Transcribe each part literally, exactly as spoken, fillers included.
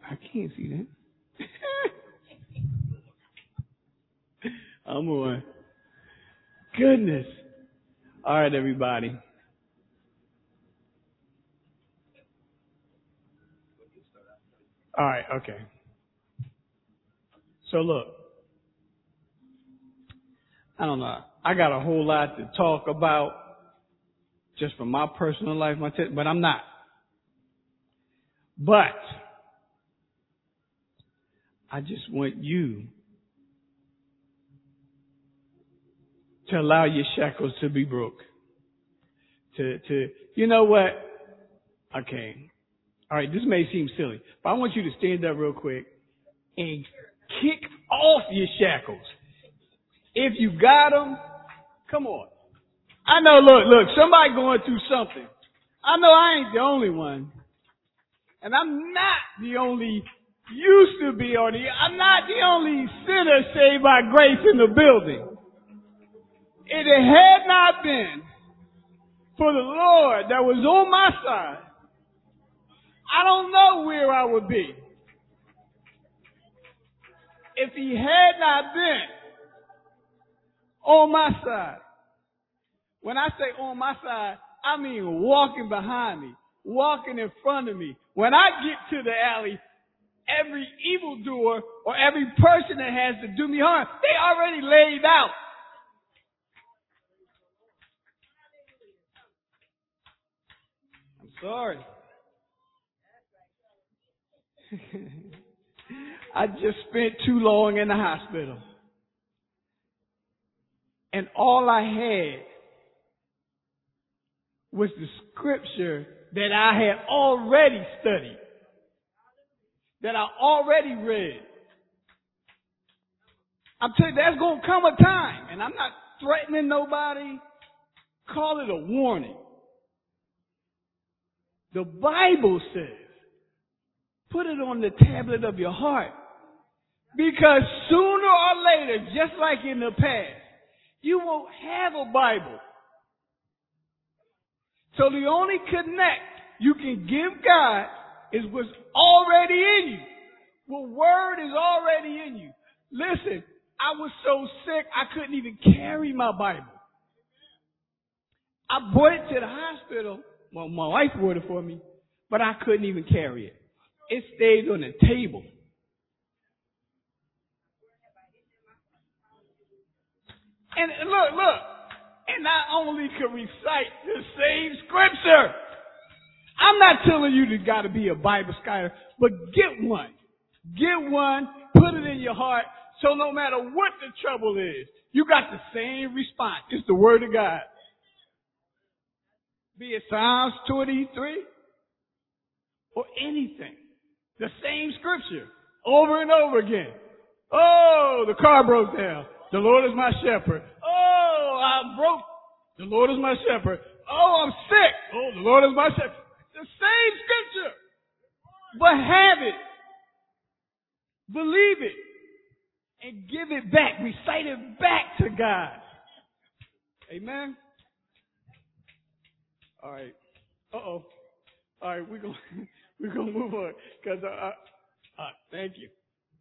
I can't see that. I'm on. Goodness. All right, everybody. All right, okay. So look, I don't know. I got a whole lot to talk about just from my personal life, my t- but I'm not. But I just want you to allow your shackles to be broke. To, to, you know what? Okay. All right, this may seem silly, but I want you to stand up real quick and kick off your shackles. If you got them, come on. I know, look, look, somebody going through something. I know I ain't the only one. And I'm not the only, used to be, or the, I'm not the only sinner saved by grace in the building. If it had not been for the Lord that was on my side, I don't know where I would be. If he had not been on my side. When I say on my side, I mean walking behind me, walking in front of me. When I get to the alley, every evildoer or every person that has to do me harm, they already laid out. I'm sorry. I just spent too long in the hospital. And all I had was the scripture that I had already studied, that I already read. I'm telling you, there's going to come a time, and I'm not threatening nobody. Call it a warning. The Bible says, put it on the tablet of your heart. Because sooner or later, just like in the past, you won't have a Bible. So the only connect you can give God is what's already in you. What word is already in you. Listen, I was so sick I couldn't even carry my Bible. I brought it to the hospital. Well, my wife brought it for me, but I couldn't even carry it. It stayed on the table. And look, look, and I only could recite the same scripture. I'm not telling you to got to be a Bible scholar, but get one. Get one, put it in your heart, so no matter what the trouble is, you got the same response. It's the Word of God. Be it Psalms twenty-three or anything. The same scripture over and over again. Oh, the car broke down. The Lord is my shepherd. Oh, I'm broke. The Lord is my shepherd. Oh, I'm sick. Oh, the Lord is my shepherd. The same scripture. But have it. Believe it. And give it back. Recite it back to God. Amen. All right. Uh-oh. All right, we're going we're gonna move on. Because, uh, uh, uh, thank you.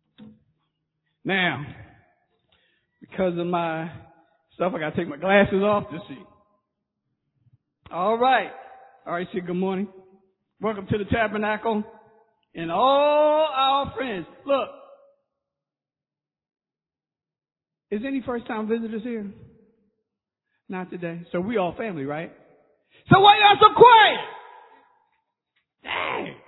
Now, because of my stuff, I got to take my glasses off to see. All right. All right, say good morning. Welcome to the Tabernacle. And all our friends. Look. Is any first-time visitors here? Not today. So we all family, right? So why y'all so quiet? Dang.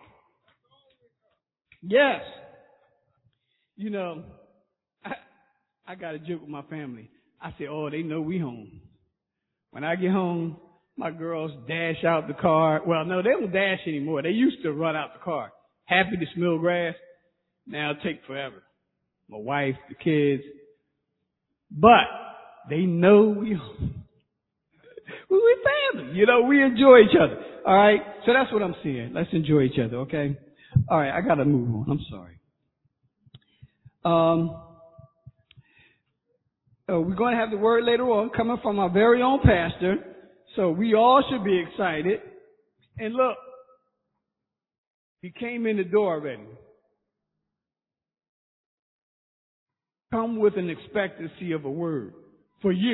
Yes. You know, I, I got a joke with my family. I say, oh, they know we home. When I get home, my girls dash out the car. Well, no, they don't dash anymore. They used to run out the car. Happy to smell grass. Now it'll take forever. My wife, the kids. But they know we home. We family. You know, we enjoy each other. All right? So that's what I'm saying. Let's enjoy each other, okay? All right, I got to move on. I'm sorry. Um, oh, we're going to have the word later on coming from our very own pastor. So we all should be excited. And look, he came in the door already. Come with an expectancy of a word for you.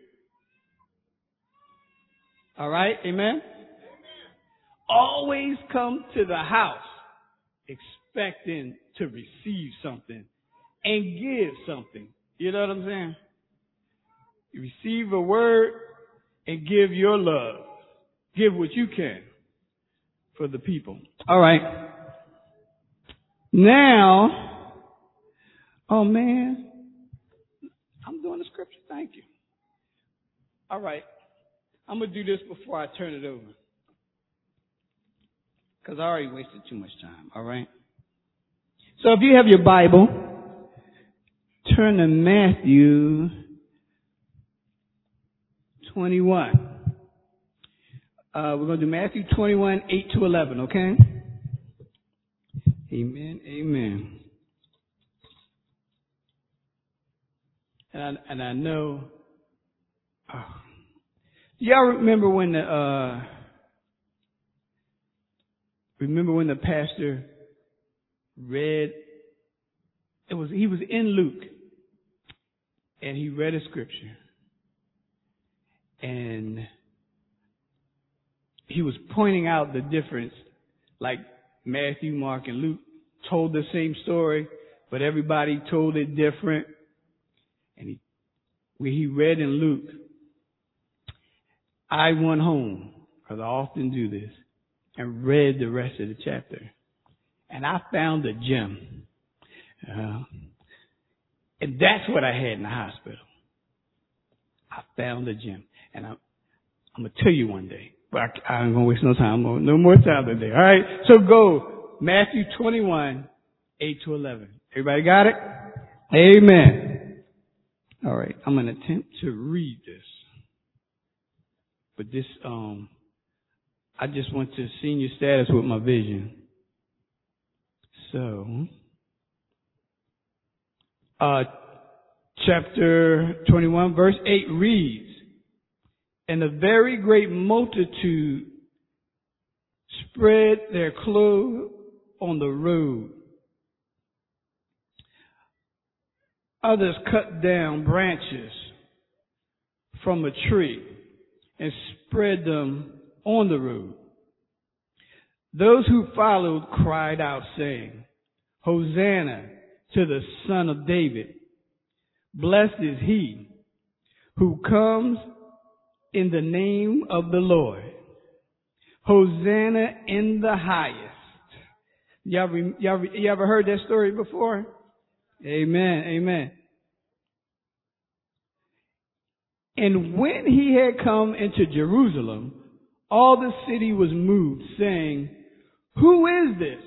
All right? Amen? Always come to the house expecting to receive something and give something. You know what I'm saying? You receive a word and give your love. Give what you can for the people. All right. Now, oh man, I'm doing the scripture. Thank you. All right. I'm going to do this before I turn it over, because I already wasted too much time. All right. So if you have your Bible, turn to Matthew twenty-one. Uh, we're going to do Matthew twenty-one, eight to eleven, okay? Amen, amen. And I, and I know, oh, y'all remember when the, uh, remember when the pastor read, it was, he was in Luke, and he read a scripture, and he was pointing out the difference, like Matthew, Mark, and Luke told the same story, but everybody told it different. And he, when he read in Luke, I went home, because I often do this, and read the rest of the chapter. And I found a gem. Uh, and that's what I had in the hospital. I found a gem. And I'm, I'm going to tell you one day. But I, I ain't going to waste no time. No more time today. All right? So go. Matthew twenty-one, eight to eleven. Everybody got it? Amen. All right. I'm going to attempt to read this. But this, um, I just went to senior status with my vision. So, uh, chapter twenty-one, verse eight reads, and a very great multitude spread their clothes on the road. Others cut down branches from a tree and spread them on the road. Those who followed cried out, saying, Hosanna to the Son of David. Blessed is he who comes in the name of the Lord. Hosanna in the highest. Y'all, y'all, you ever heard that story before? Amen, amen. And when he had come into Jerusalem, all the city was moved, saying, Who is this?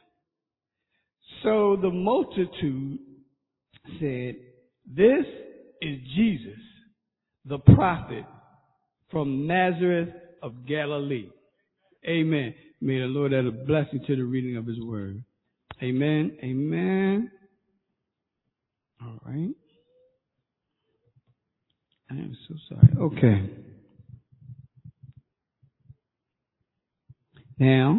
So the multitude said, This is Jesus, the prophet from Nazareth of Galilee. Amen. May the Lord add a blessing to the reading of his word. Amen. Amen. All right. I am so sorry. Okay. Now,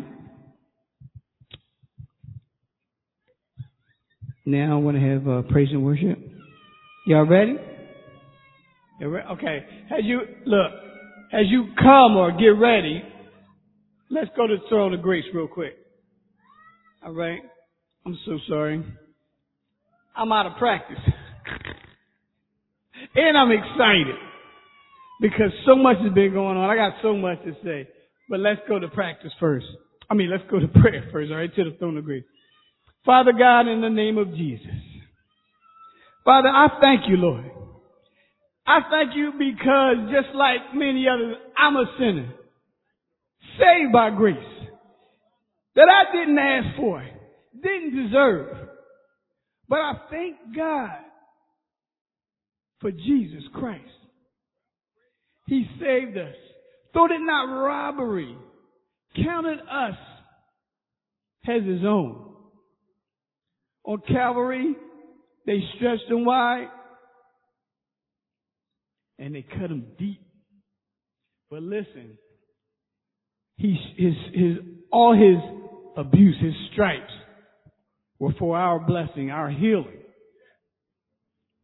now I want to have uh, praise and worship. Y'all ready? Y'all re- okay. As you look, as you come or get ready, let's go to the throne of grace real quick. All right. I'm so sorry. I'm out of practice. And I'm excited because so much has been going on. I got so much to say. But let's go to practice first. I mean, let's go to prayer first, all right, to the throne of grace. Father God, in the name of Jesus. Father, I thank you, Lord. I thank you because just like many others, I'm a sinner. Saved by grace. That I didn't ask for. Didn't deserve. But I thank God for Jesus Christ. He saved us. Thought it not robbery. Counted us as his own. On Calvary, they stretched him wide and they cut him deep. But listen, he, his, his, all his abuse, his stripes were for our blessing, our healing.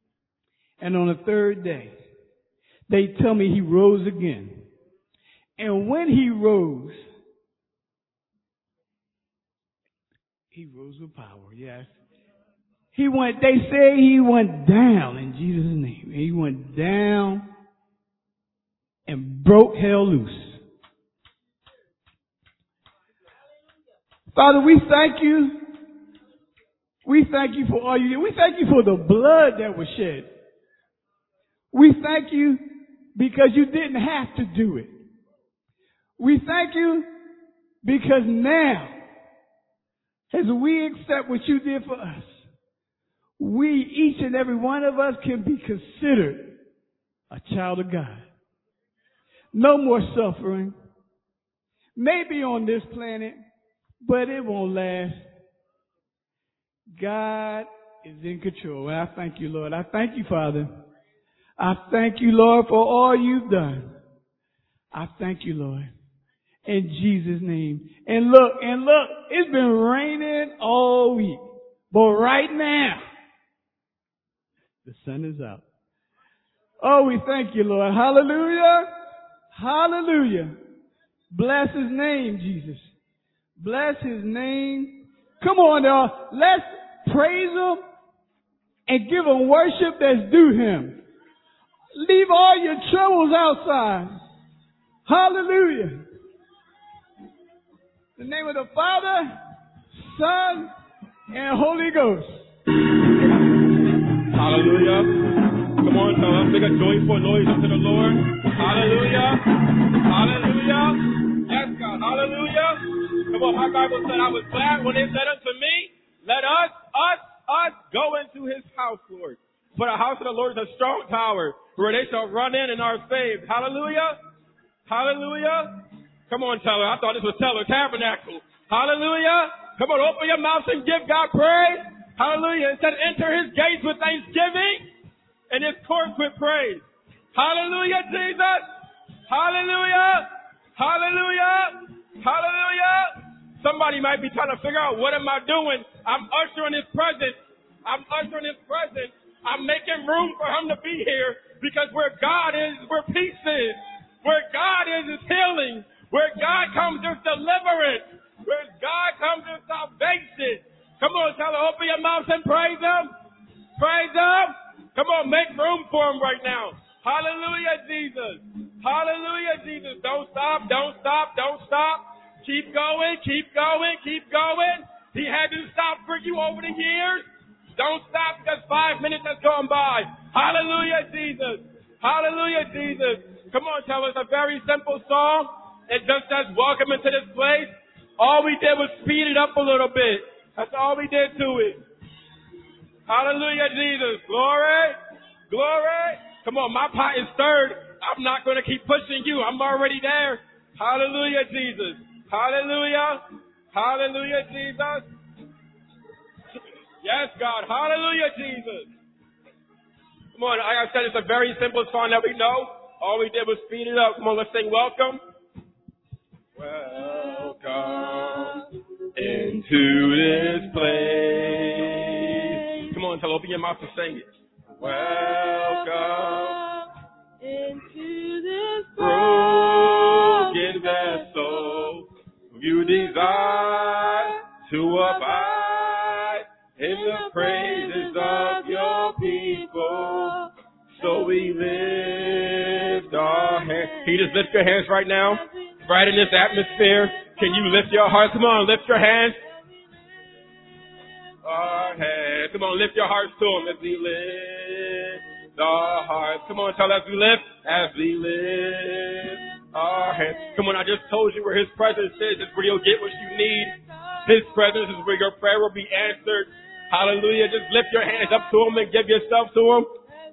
And on the third day, they tell me he rose again. And when he rose, he rose with power, yes. He went, they say he went down in Jesus' name. He went down and broke hell loose. Father, we thank you. We thank you for all you did. We thank you for the blood that was shed. We thank you because you didn't have to do it. We thank you because now, as we accept what you did for us, we, each and every one of us, can be considered a child of God. No more suffering. Maybe on this planet, but it won't last. God is in control. And I thank you, Lord. I thank you, Father. I thank you, Lord, for all you've done. I thank you, Lord. In Jesus' name. And look, and look, it's been raining all week. But right now, the sun is out. Oh, we thank you, Lord. Hallelujah. Hallelujah. Bless his name, Jesus. Bless his name. Come on, y'all. Let's praise him and give him worship that's due him. Leave all your troubles outside. Hallelujah. In the name of the Father, Son, and Holy Ghost. Hallelujah. Come on, tell us. Make a joyful noise unto the Lord. Hallelujah. Hallelujah. Yes, God. Hallelujah. Come on, my Bible said, I was glad when they said unto me, let us, us, us go into his house, Lord. For the house of the Lord is a strong tower where they shall run in and are saved. Hallelujah. Hallelujah. Come on, Teller. I thought this was Teller Tabernacle. Hallelujah. Come on, open your mouth and give God praise. Hallelujah. It said, enter his gates with thanksgiving and his courts with praise. Hallelujah, Jesus. Hallelujah. Hallelujah. Hallelujah. Somebody might be trying to figure out, what am I doing? I'm ushering his presence. I'm ushering his presence. I'm making room for him to be here, because where God is, where peace is. Where God is, is healing. Where God comes, there's deliverance. Where God comes, there's salvation. Come on, tell her, open your mouth and praise him. Praise him. Come on, make room for him right now. Hallelujah, Jesus. Hallelujah, Jesus. Don't stop, don't stop, don't stop. Keep going, keep going, keep going. He hasn't stopped for you over the years. Don't stop, because five minutes has gone by. Hallelujah, Jesus. Hallelujah, Jesus. Come on, tell us a very simple song. It just says, welcome into this place. All we did was speed it up a little bit. That's all we did to it. Hallelujah, Jesus. Glory. Glory. Come on, my pot is stirred. I'm not going to keep pushing you. I'm already there. Hallelujah, Jesus. Hallelujah. Hallelujah, Jesus. Yes, God. Hallelujah, Jesus. Come on, like I said, it's a very simple song that we know. All we did was speed it up. Come on, let's sing welcome. Welcome into this place. Come on, tell open your mouth and sing it. Welcome into this broken vessel. You desire to abide in the praises of your people. So we lift our hands. Can you just lift your hands right now? Right in this atmosphere. Can you lift your heart? Come on, lift your hands. Our hands. Come on, lift your hearts to him as we lift our hearts. Come on, tell us we lift as we lift our hands. Come on, I just told you where his presence is. It's where you'll get what you need. His presence is where your prayer will be answered. Hallelujah. Just lift your hands up to him and give yourself to him.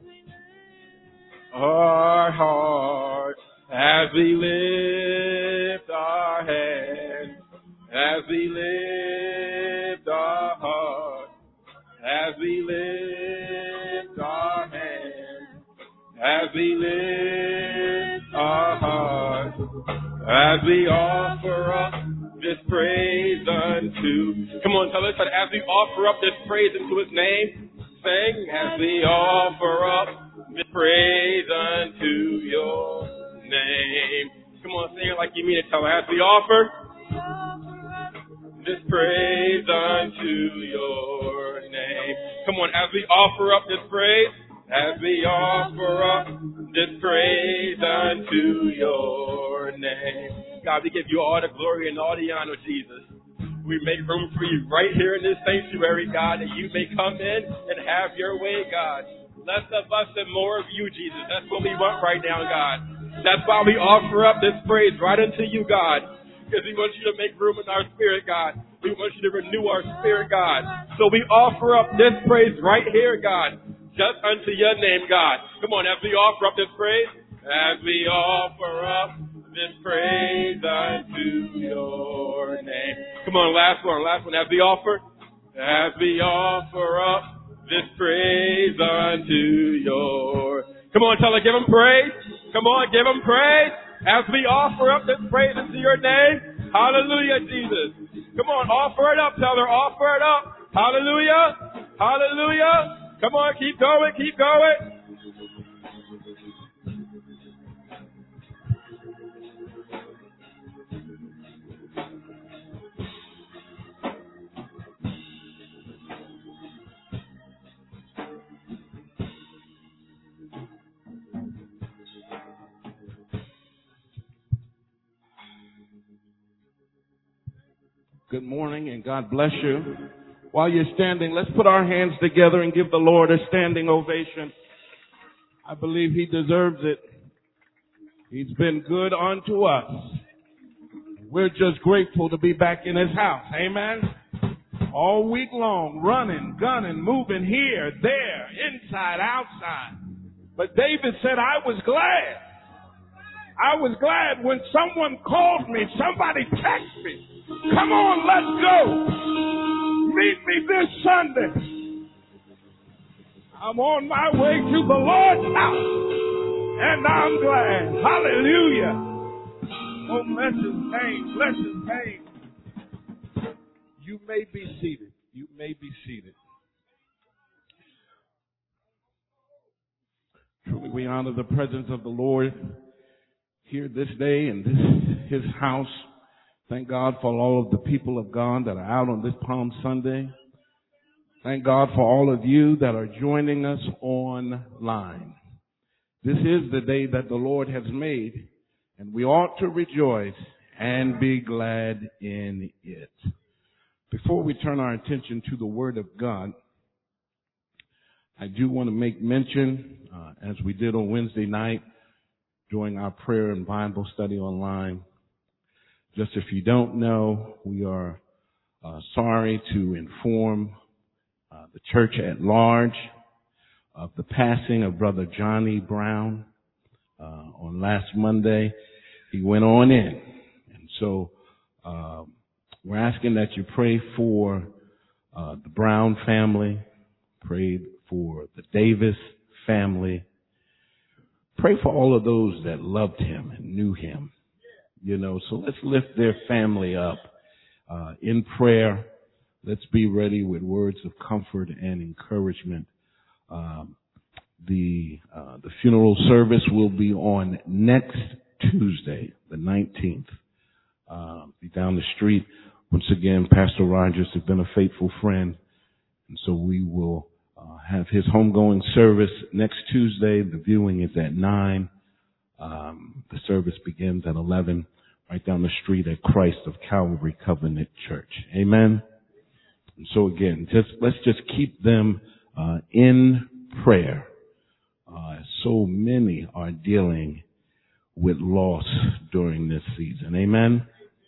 Our hearts as we lift our hands, as we lift our hearts, as we lift our hands, as we lift our hearts, as we offer up this praise unto. Come on, tell us that as we offer up this praise into his name, sing, as we offer up this praise unto your name. Come on, sing it like you mean it. Tell her, as we offer this praise unto your name. Come on, as we offer up this praise, as we offer up this praise unto your name. God, we give you all the glory and all the honor, Jesus. We make room for you right here in this sanctuary, God, that you may come in and have your way, God. Less of us and more of you, Jesus. That's what we want right now, God. That's why we offer up this praise right unto you, God. Because we want you to make room in our spirit, God. We want you to renew our spirit, God. So we offer up this praise right here, God. Just unto your name, God. Come on, as we offer up this praise, as we offer up this praise unto your name. Come on, last one, last one. As we offer, as we offer up this praise unto your. Come on, tell her, give him praise. Come on, give him praise. As we offer up this praise into your name. Hallelujah, Jesus. Come on, offer it up. Tell her, offer it up. Hallelujah. Hallelujah. Come on, keep going, keep going. Good morning and God bless you. While you're standing, let's put our hands together and give the Lord a standing ovation. I believe He deserves it. He's been good unto us. We're just grateful to be back in His house. Amen. All week long, running, gunning, moving here, there, inside, outside. But David said, I was glad. I was glad when someone called me, somebody texted me. Come on, let's go. Meet me this Sunday. I'm on my way to the Lord's house, and I'm glad. Hallelujah. Oh, bless His name, bless His name. You may be seated. You may be seated. Truly, we honor the presence of the Lord here this day in this His house. Thank God for all of the people of God that are out on this Palm Sunday. Thank God for all of you that are joining us online. This is the day that the Lord has made, and we ought to rejoice and be glad in it. Before we turn our attention to the Word of God, I do want to make mention, uh, as we did on Wednesday night during our prayer and Bible study online. Just if you don't know, we are uh, sorry to inform uh, the church at large of the passing of Brother Johnny Brown uh, on last Monday. He went on in. And so uh, we're asking that you pray for uh, the Brown family, pray for the Davis family, pray for all of those that loved him and knew him. You know, so let's lift their family up uh, in prayer. Let's be ready with words of comfort and encouragement. Um, the uh, the funeral service will be on next Tuesday, the nineteenth. Uh, be down the street. Once again, Pastor Rogers has been a faithful friend, and so we will uh, have his homegoing service next Tuesday. The viewing is at nine. Um, the service begins at eleven, right down the street at Christ of Calvary Covenant Church. Amen. And so again, just let's just keep them uh, in prayer. Uh, so many are dealing with loss during this season. Amen.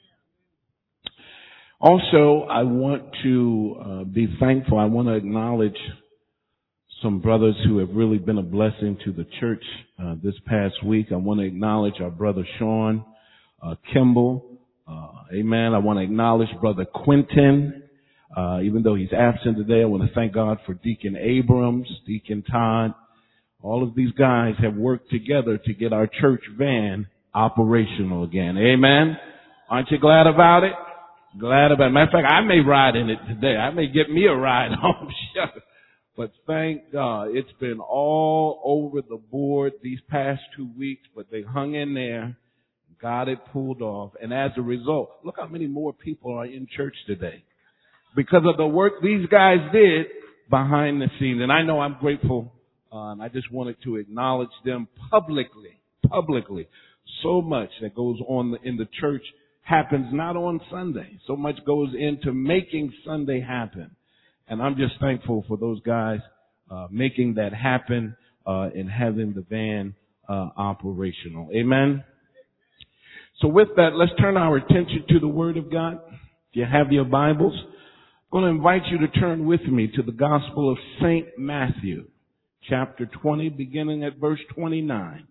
Also, I want to uh, be thankful. I want to acknowledge some brothers who have really been a blessing to the church uh, this past week. I want to acknowledge our brother Sean uh, Kimball. Uh, amen. I want to acknowledge Brother Quentin. Uh, even though he's absent today, I want to thank God for Deacon Abrams, Deacon Todd. All of these guys have worked together to get our church van operational again. Amen. Aren't you glad about it? Glad about it. Matter of fact, I may ride in it today. I may get me a ride home. But thank God, it's been all over the board these past two weeks, but they hung in there, got it pulled off, and as a result, look how many more people are in church today because of the work these guys did behind the scenes. And I know I'm grateful, uh, and I just wanted to acknowledge them publicly, publicly. So much that goes on in the church happens not on Sunday. So much goes into making Sunday happen. And I'm just thankful for those guys uh, making that happen uh, and having the van uh, operational. Amen? So with that, let's turn our attention to the Word of God. If you have your Bibles, I'm going to invite you to turn with me to the Gospel of Saint Matthew, chapter twenty, beginning at verse twenty-nine.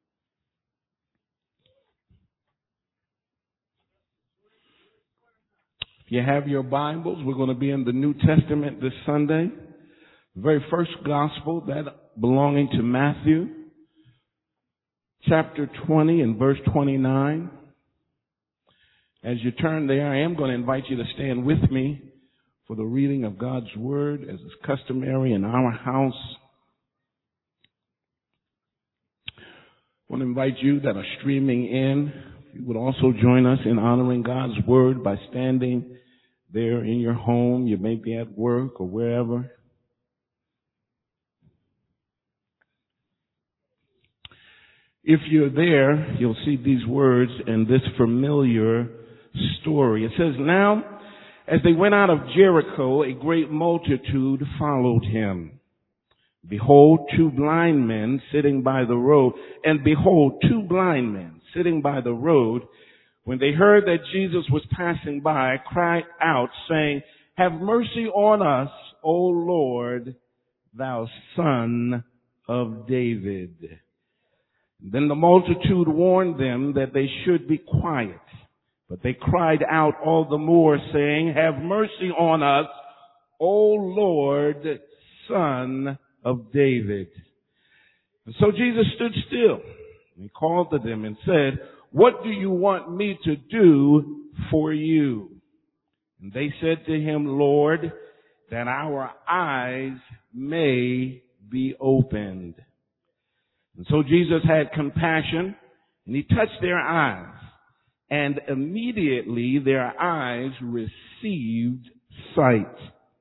If you have your Bibles, we're going to be in the New Testament this Sunday. The very first gospel, that belonging to Matthew, chapter twenty and verse twenty-nine. As you turn there, I am going to invite you to stand with me for the reading of God's Word, as is customary in our house. I want to invite you that are streaming in, you would also join us in honoring God's Word by standing there in your home. You may be at work or wherever. If you're there, you'll see these words and this familiar story. It says, "Now, as they went out of Jericho, a great multitude followed him. Behold, two blind men sitting by the road, and behold, two blind men sitting by the road, when they heard that Jesus was passing by, cried out, saying, 'Have mercy on us, O Lord, thou Son of David.' Then the multitude warned them that they should be quiet. But they cried out all the more, saying, 'Have mercy on us, O Lord, Son of David.' And so Jesus stood still, and he called to them and said, 'What do you want me to do for you?' And they said to him, 'Lord, that our eyes may be opened.' And so Jesus had compassion, and he touched their eyes. And immediately their eyes received sight,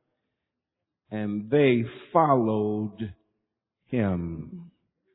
and they followed him."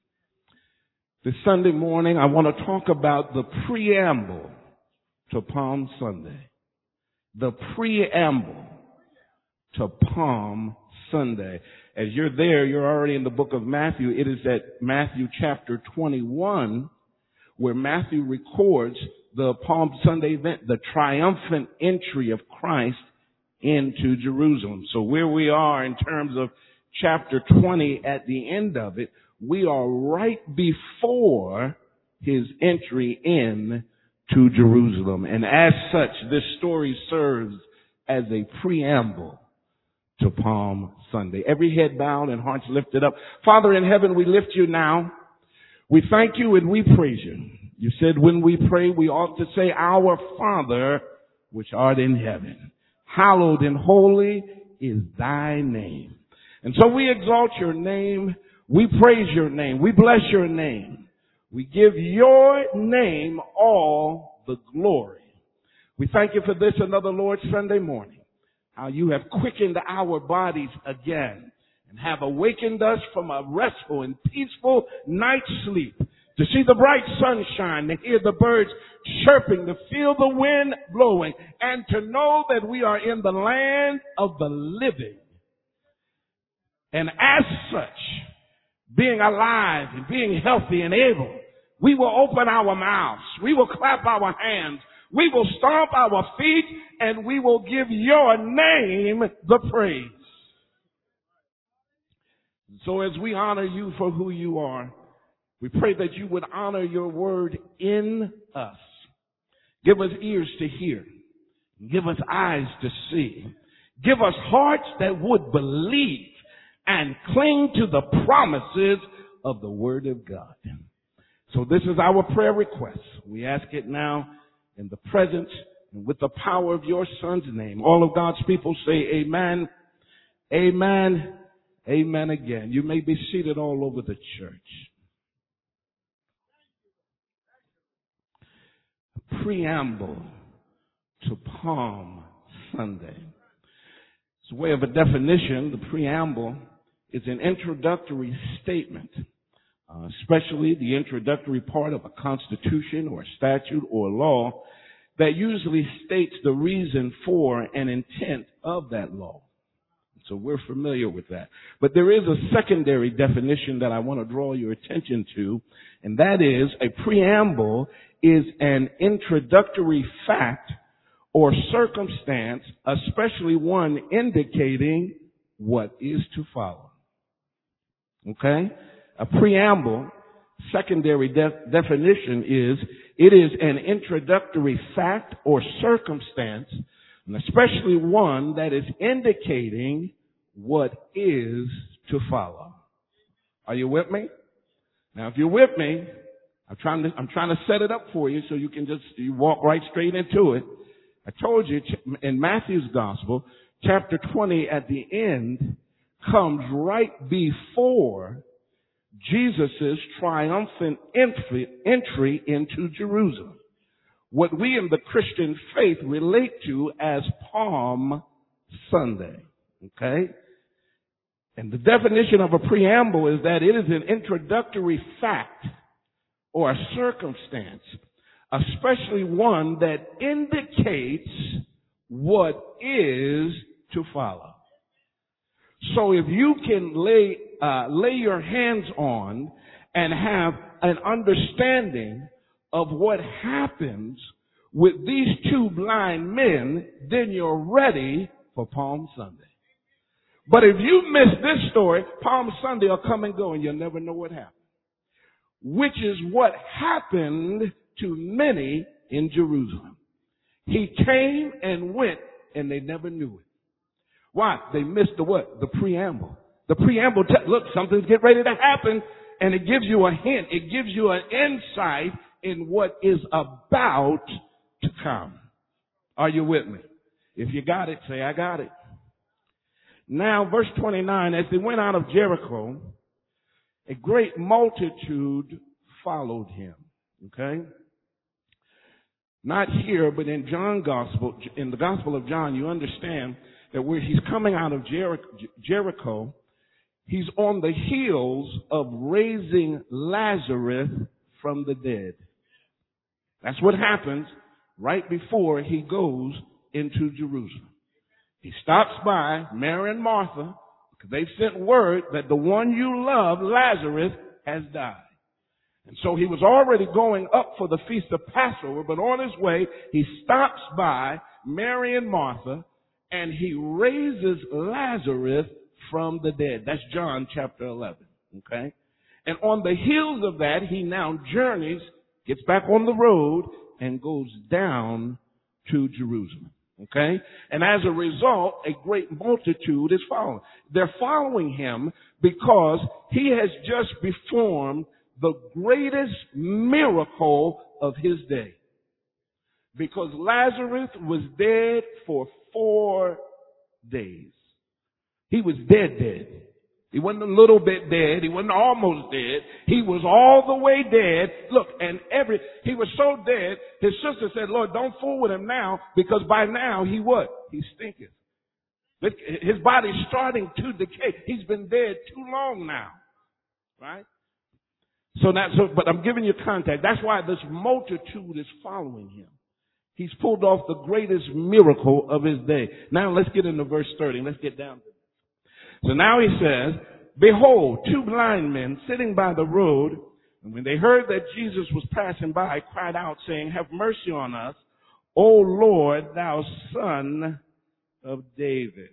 This Sunday morning, I want to talk about the preamble to Palm Sunday. The preamble to Palm Sunday. As you're there, you're already in the book of Matthew. It is at Matthew chapter twenty-one where Matthew records the Palm Sunday event, the triumphant entry of Christ into Jerusalem. So where we are in terms of chapter twenty, at the end of it, we are right before his entry in to Jerusalem. And as such, this story serves as a preamble to Palm Sunday. Every head bowed and hearts lifted up. Father in heaven, we lift you now. We thank you and we praise you. You said when we pray, we ought to say, "Our Father, which art in heaven, hallowed and holy is thy name." And so we exalt your name. We praise your name. We bless your name. We give your name all the glory. We thank you for this, another Lord's Sunday morning. How you have quickened our bodies again and have awakened us from a restful and peaceful night's sleep to see the bright sunshine, to hear the birds chirping, to feel the wind blowing, and to know that we are in the land of the living. And as such, being alive and being healthy and able, we will open our mouths, we will clap our hands, we will stomp our feet, and we will give your name the praise. So as we honor you for who you are, we pray that you would honor your word in us. Give us ears to hear. Give us eyes to see. Give us hearts that would believe and cling to the promises of the Word of God. So this is our prayer request. We ask it now in the presence and with the power of your Son's name. All of God's people say amen, amen, Amen again. You may be seated all over the church. Preamble to Palm Sunday. It's a way of a definition. The preamble is an introductory statement, uh, especially the introductory part of a constitution or a statute or a law that usually states the reason for and intent of that law. So we're familiar with that. But there is a secondary definition that I want to draw your attention to, and that is a preamble is an introductory fact or circumstance, especially one indicating what is to follow. Okay? A preamble, secondary def- definition is, it is an introductory fact or circumstance, and especially one that is indicating what is to follow. Are you with me? Now, if you're with me, I'm trying to, I'm trying to set it up for you so you can just you walk right straight into it. I told you in Matthew's Gospel, chapter twenty at the end comes right before Jesus' triumphant entry, entry into Jerusalem. What we in the Christian faith relate to as Palm Sunday. Okay? And the definition of a preamble is that it is an introductory fact or a circumstance, especially one that indicates what is to follow. So if you can lay, uh, lay your hands on and have an understanding of what happens with these two blind men, then you're ready for Palm Sunday. But if you miss this story, Palm Sunday will come and go and you'll never know what happened. Which is what happened to many in Jerusalem. He came and went and they never knew it. Why? They missed the what? The preamble. The preamble, t- look, something's getting ready to happen, and it gives you a hint. It gives you an insight in what is about to come. Are you with me? If you got it, say, I got it. Now, verse twenty-nine, as they went out of Jericho, a great multitude followed him. Okay? Not here, but in John's Gospel, in the Gospel of John, you understand that where he's coming out of Jericho, Jericho, he's on the heels of raising Lazarus from the dead. That's what happens right before he goes into Jerusalem. He stops by Mary and Martha because they've sent word that the one you love, Lazarus, has died. And so he was already going up for the Feast of Passover, but on his way, he stops by Mary and Martha, and he raises Lazarus from the dead. That's John chapter eleven, okay? And on the heels of that, he now journeys, gets back on the road, and goes down to Jerusalem, okay? And as a result, a great multitude is following. They're following him because he has just performed the greatest miracle of his day. Because Lazarus was dead for four days. He was dead, dead. He wasn't a little bit dead. He wasn't almost dead. He was all the way dead. Look, and every, he was so dead, his sister said, Lord, don't fool with him now, because by now he what? He stinketh. His body's starting to decay. He's been dead too long now. Right? So that, so, but I'm giving you context. That's why this multitude is following him. He's pulled off the greatest miracle of his day. Now let's get into verse thirty. Let's get down to it. So now he says, behold, two blind men sitting by the road. And when they heard that Jesus was passing by, cried out, saying, have mercy on us, O Lord, thou Son of David.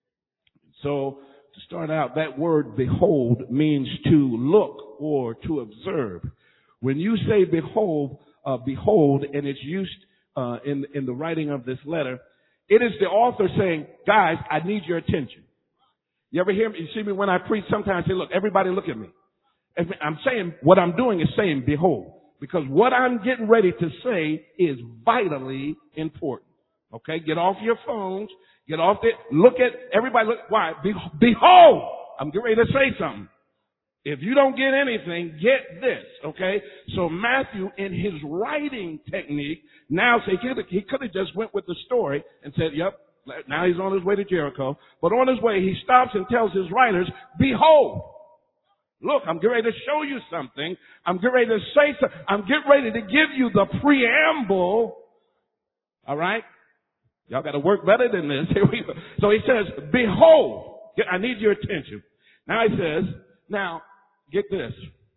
So to start out, that word behold means to look or to observe. When you say behold, uh, behold, and it's used uh, in, in the writing of this letter, it is the author saying, guys, I need your attention. You ever hear me? You see me when I preach, sometimes I say, look, everybody look at me. I'm saying, what I'm doing is saying behold. Because what I'm getting ready to say is vitally important. Okay? Get off your phones. Get off there. Look at, everybody look. Why? Be, behold, I'm getting ready to say something. If you don't get anything, get this, okay? So Matthew, in his writing technique, now say he could have just went with the story and said, yep, now he's on his way to Jericho. But on his way, he stops and tells his writers, behold, look, I'm getting ready to show you something. I'm getting ready to say something. I'm getting ready to give you the preamble. All right? Y'all got to work better than this. Here we go. So he says, behold, I need your attention. Now he says, now, get this.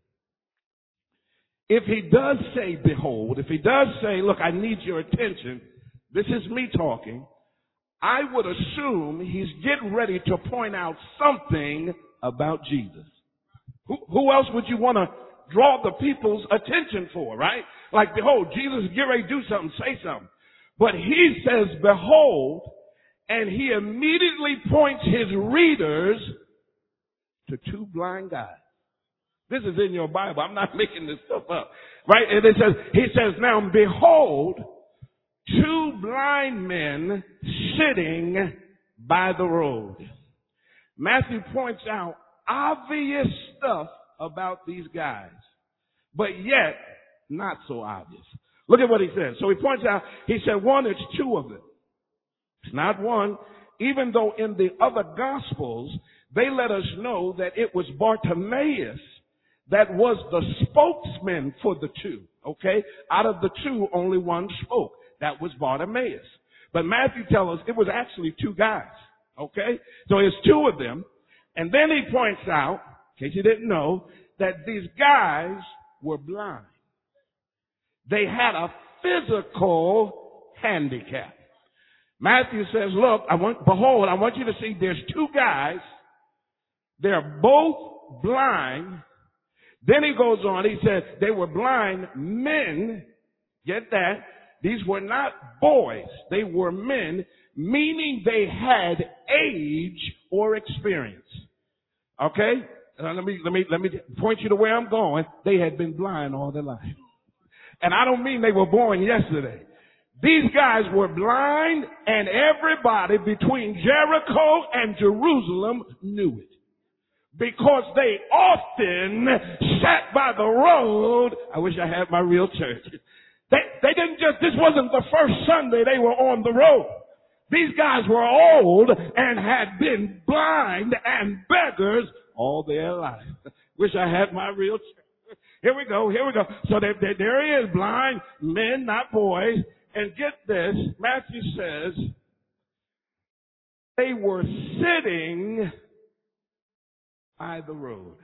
If he does say, behold, if he does say, look, I need your attention, this is me talking, I would assume he's getting ready to point out something about Jesus. Who, who else would you want to draw the people's attention for, right? Like, behold, Jesus is getting ready to do something, say something. But he says, behold, and he immediately points his readers to two blind guys. This is in your Bible. I'm not making this stuff up. Right? And it says, he says, now behold, two blind men sitting by the road. Matthew points out obvious stuff about these guys, but yet not so obvious. Look at what he says. So he points out, he said, one, it's two of them. It's not one, even though in the other Gospels, they let us know that it was Bartimaeus that was the spokesman for the two, okay? Out of the two, only one spoke. That was Bartimaeus. But Matthew tells us it was actually two guys, okay? So it's two of them. And then he points out, in case you didn't know, that these guys were blind. They had a physical handicap. Matthew says, look, I want, behold, I want you to see there's two guys. They're both blind. Then he goes on, he said they were blind men. Get that? These were not boys. They were men, meaning they had age or experience. Okay? Uh, let me, let me, let me point you to where I'm going. They had been blind all their life. And I don't mean they were born yesterday. These guys were blind, and everybody between Jericho and Jerusalem knew it. Because they often sat by the road. I wish I had my real church. They, they didn't just, this wasn't the first Sunday they were on the road. These guys were old and had been blind and beggars all their life. Wish I had my real church. Here we go, here we go. So they, they, there he is, blind men, not boys. And get this, Matthew says, they were sitting by the road.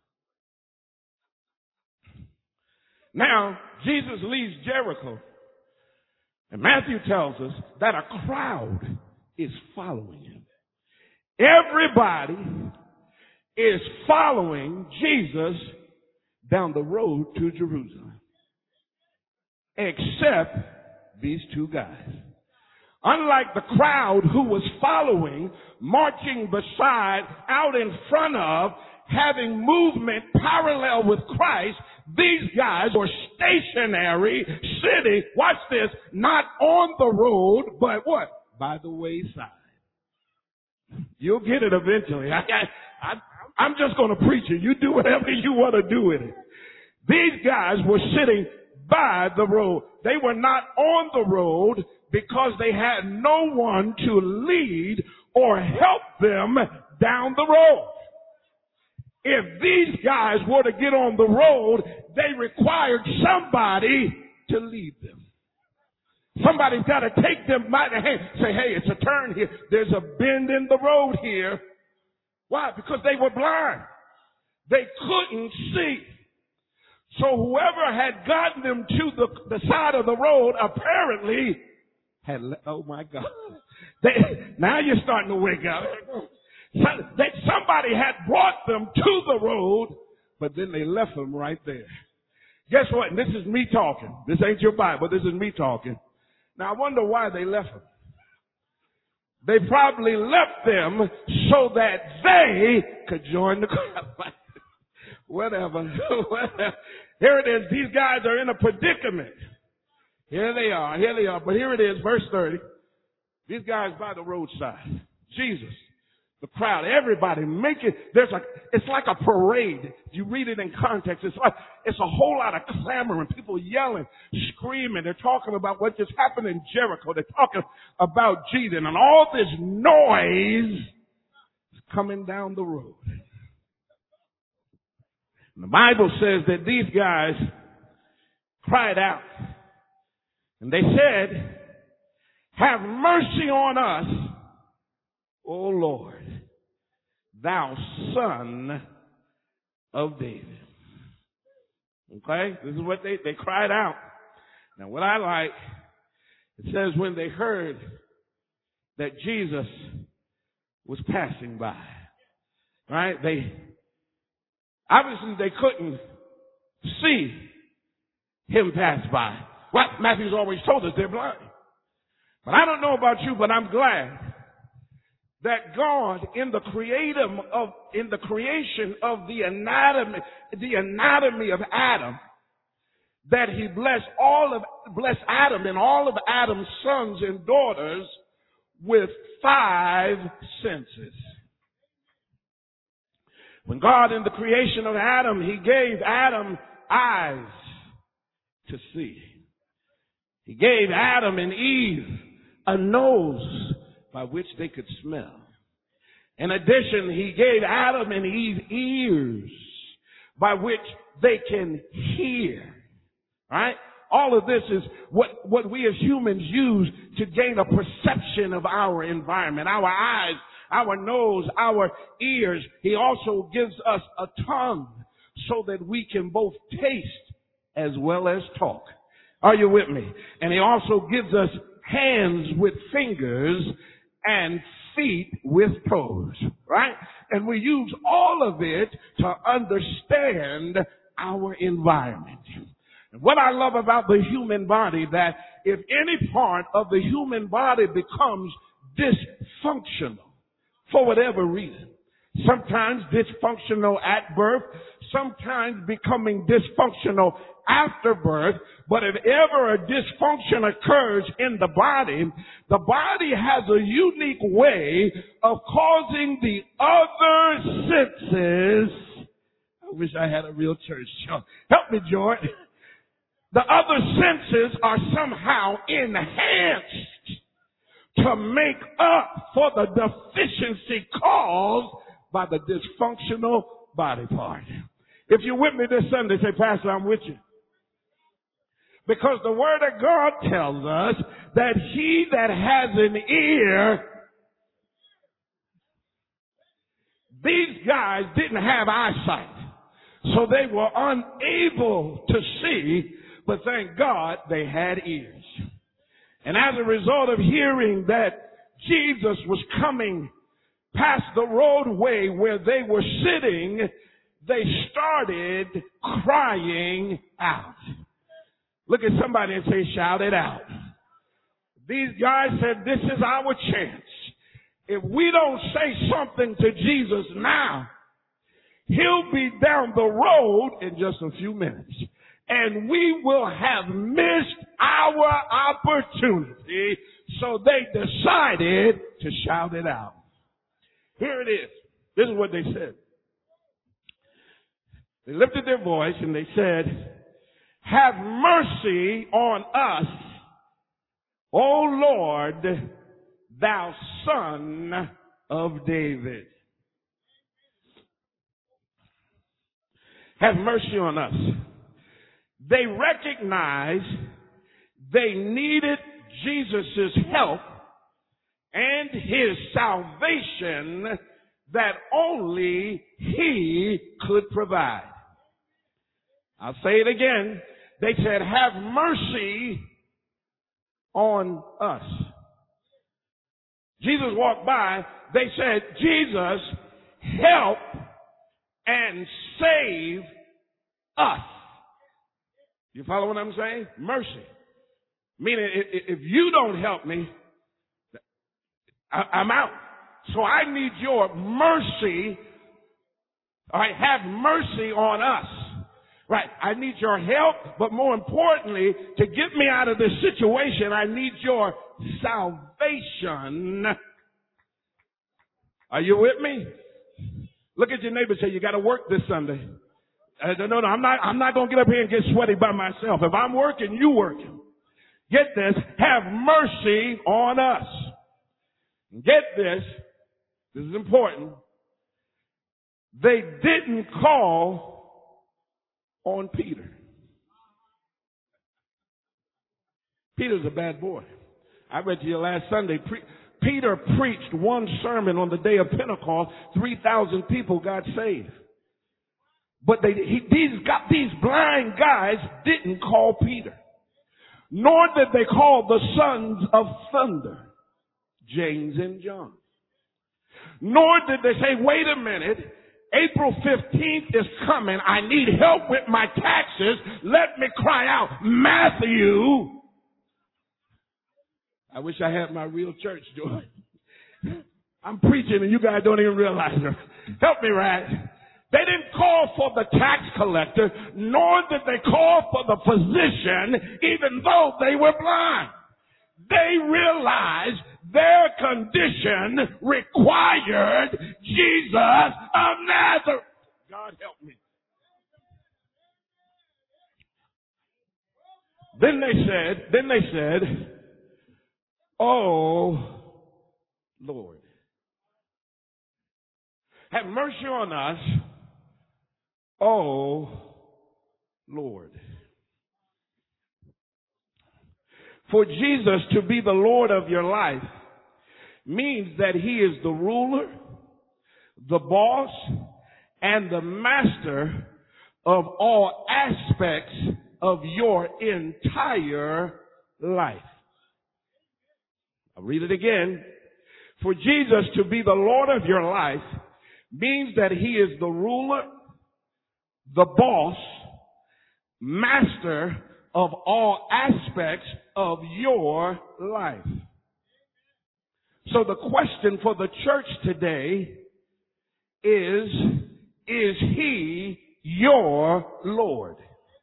Now, Jesus leaves Jericho, and Matthew tells us that a crowd is following him. Everybody is following Jesus down the road to Jerusalem, except these two guys. Unlike the crowd who was following, marching beside, out in front of, having movement parallel with Christ, these guys were stationary, sitting, watch this, not on the road, but what? By the wayside. You'll get it eventually. I, I, I, I'm just going to preach it. You do whatever you want to do with it. These guys were sitting by the road. They were not on the road because they had no one to lead or help them down the road. If these guys were to get on the road, they required somebody to lead them. Somebody's got to take them by the hand, say, hey, it's a turn here. There's a bend in the road here. Why? Because they were blind. They couldn't see. So whoever had gotten them to the, the side of the road apparently had, oh my God. They, now you're starting to wake up. That somebody had brought them to the road, but then they left them right there. Guess what? And this is me talking. This ain't your Bible. This is me talking. Now I wonder why they left them. They probably left them so that they could join the crowd. Whatever. Whatever. Here it is. These guys are in a predicament. Here they are. Here they are. But here it is, verse thirty. These guys by the roadside. Jesus, The crowd, everybody making, there's a, it's like a parade. You read it in context. It's like, it's a whole lot of clamor and people yelling, screaming. They're talking about what just happened in Jericho. They're talking about Jesus, and all this noise is coming down the road. And the Bible says that these guys cried out and they said, "Have mercy on us, O Lord, thou Son of David." Okay? This is what they, they cried out. Now what I like, it says when they heard that Jesus was passing by. Right? They, obviously they couldn't see him pass by. Well, Matthew's always told us they're blind. But I don't know about you, but I'm glad that God, in the creative of, in the creation of the anatomy, the anatomy of Adam, that he blessed all of, blessed Adam and all of Adam's sons and daughters with five senses. When God, in the creation of Adam, he gave Adam eyes to see. He gave Adam and Eve a nose by which they could smell. In addition, he gave Adam and Eve ears by which they can hear. Right? All of this is what, what we as humans use to gain a perception of our environment. Our eyes, our nose, our ears. He also gives us a tongue so that we can both taste as well as talk. Are you with me? And he also gives us hands with fingers and feet with toes, right? And we use all of it to understand our environment. And what I love about the human body, that if any part of the human body becomes dysfunctional for whatever reason, sometimes dysfunctional at birth, sometimes becoming dysfunctional after birth, but if ever a dysfunction occurs in the body, the body has a unique way of causing the other senses. I wish I had a real church. Help me, George. The other senses are somehow enhanced to make up for the deficiency caused by the dysfunctional body part. If you're with me this Sunday, say, "Pastor, I'm with you." Because the Word of God tells us that he that has an ear, these guys didn't have eyesight, so they were unable to see, but thank God they had ears. And as a result of hearing that Jesus was coming past the roadway where they were sitting, they started crying out. Look at somebody and say, "Shout it out." These guys said, this is our chance. If we don't say something to Jesus now, he'll be down the road in just a few minutes. And we will have missed our opportunity. So they decided to shout it out. Here it is. This is what they said. They lifted their voice and they said, "Have mercy on us, O Lord, thou Son of David." Have mercy on us. They recognized they needed Jesus' help and his salvation that only he could provide. I'll say it again. They said, "Have mercy on us." Jesus walked by. They said, "Jesus, help and save us." You follow what I'm saying? Mercy. Meaning, if you don't help me, I'm out. So I need your mercy. All right, have mercy on us. Right, I need your help, but more importantly, to get me out of this situation, I need your salvation. Are you with me? Look at your neighbor and say, you got to work this Sunday. Uh, no, no, I'm not, I'm not going to get up here and get sweaty by myself. If I'm working, you working. Get this, have mercy on us. Get this, this is important. They didn't call on Peter. Peter's a bad boy. I read to you last Sunday, pre- Peter preached one sermon on the day of Pentecost, three thousand people got saved. But they, he, these, got, these blind guys didn't call Peter. Nor did they call the sons of thunder, James and John. Nor did they say, wait a minute, April fifteenth is coming. I need help with my taxes. Let me cry out, Matthew. I wish I had my real church doing it. I'm preaching and you guys don't even realize it. Help me, right? They didn't call for the tax collector, nor did they call for the physician, even though they were blind. They realized their condition required Jesus of Nazareth. God help me. Then they said, then they said, oh, Lord, have mercy on us. Oh, Lord. For Jesus to be the Lord of your life means that he is the ruler, the boss, and the master of all aspects of your entire life. I'll read it again. For Jesus to be the Lord of your life means that he is the ruler, the boss, master of all aspects of your life. So the question for the church today is, is he your Lord?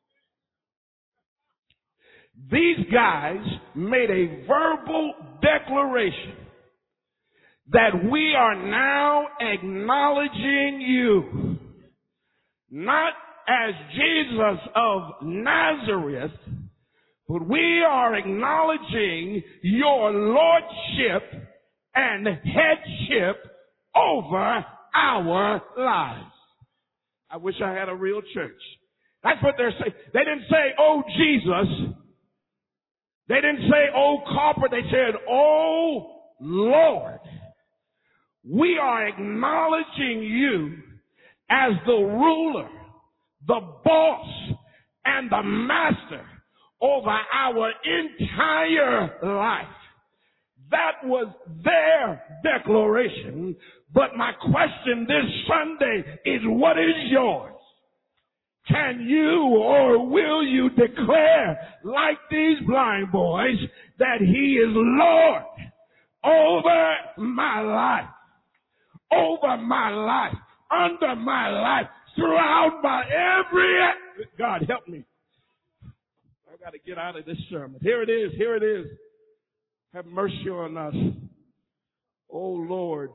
These guys made a verbal declaration that we are now acknowledging you, not as Jesus of Nazareth, but we are acknowledging your lordship and headship over our lives. I wish I had a real church. That's what they're saying. They didn't say, oh, Jesus. They didn't say, oh, Copper. They said, oh, Lord. We are acknowledging you as the ruler, the boss, and the master over our entire life. That was their declaration. But my question this Sunday is, what is yours? Can you or will you declare, like these blind boys, that he is Lord over my life, over my life, under my life, throughout my every... God help me. I got to get out of this sermon. Here it is, here it is. Have mercy on us. Oh Lord,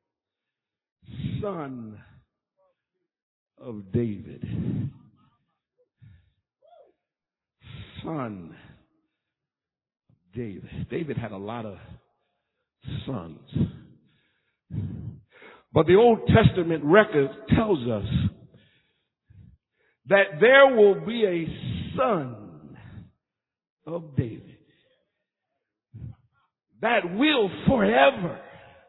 Son of David. Son of David. David had a lot of sons. But the Old Testament record tells us that there will be a son of David that will forever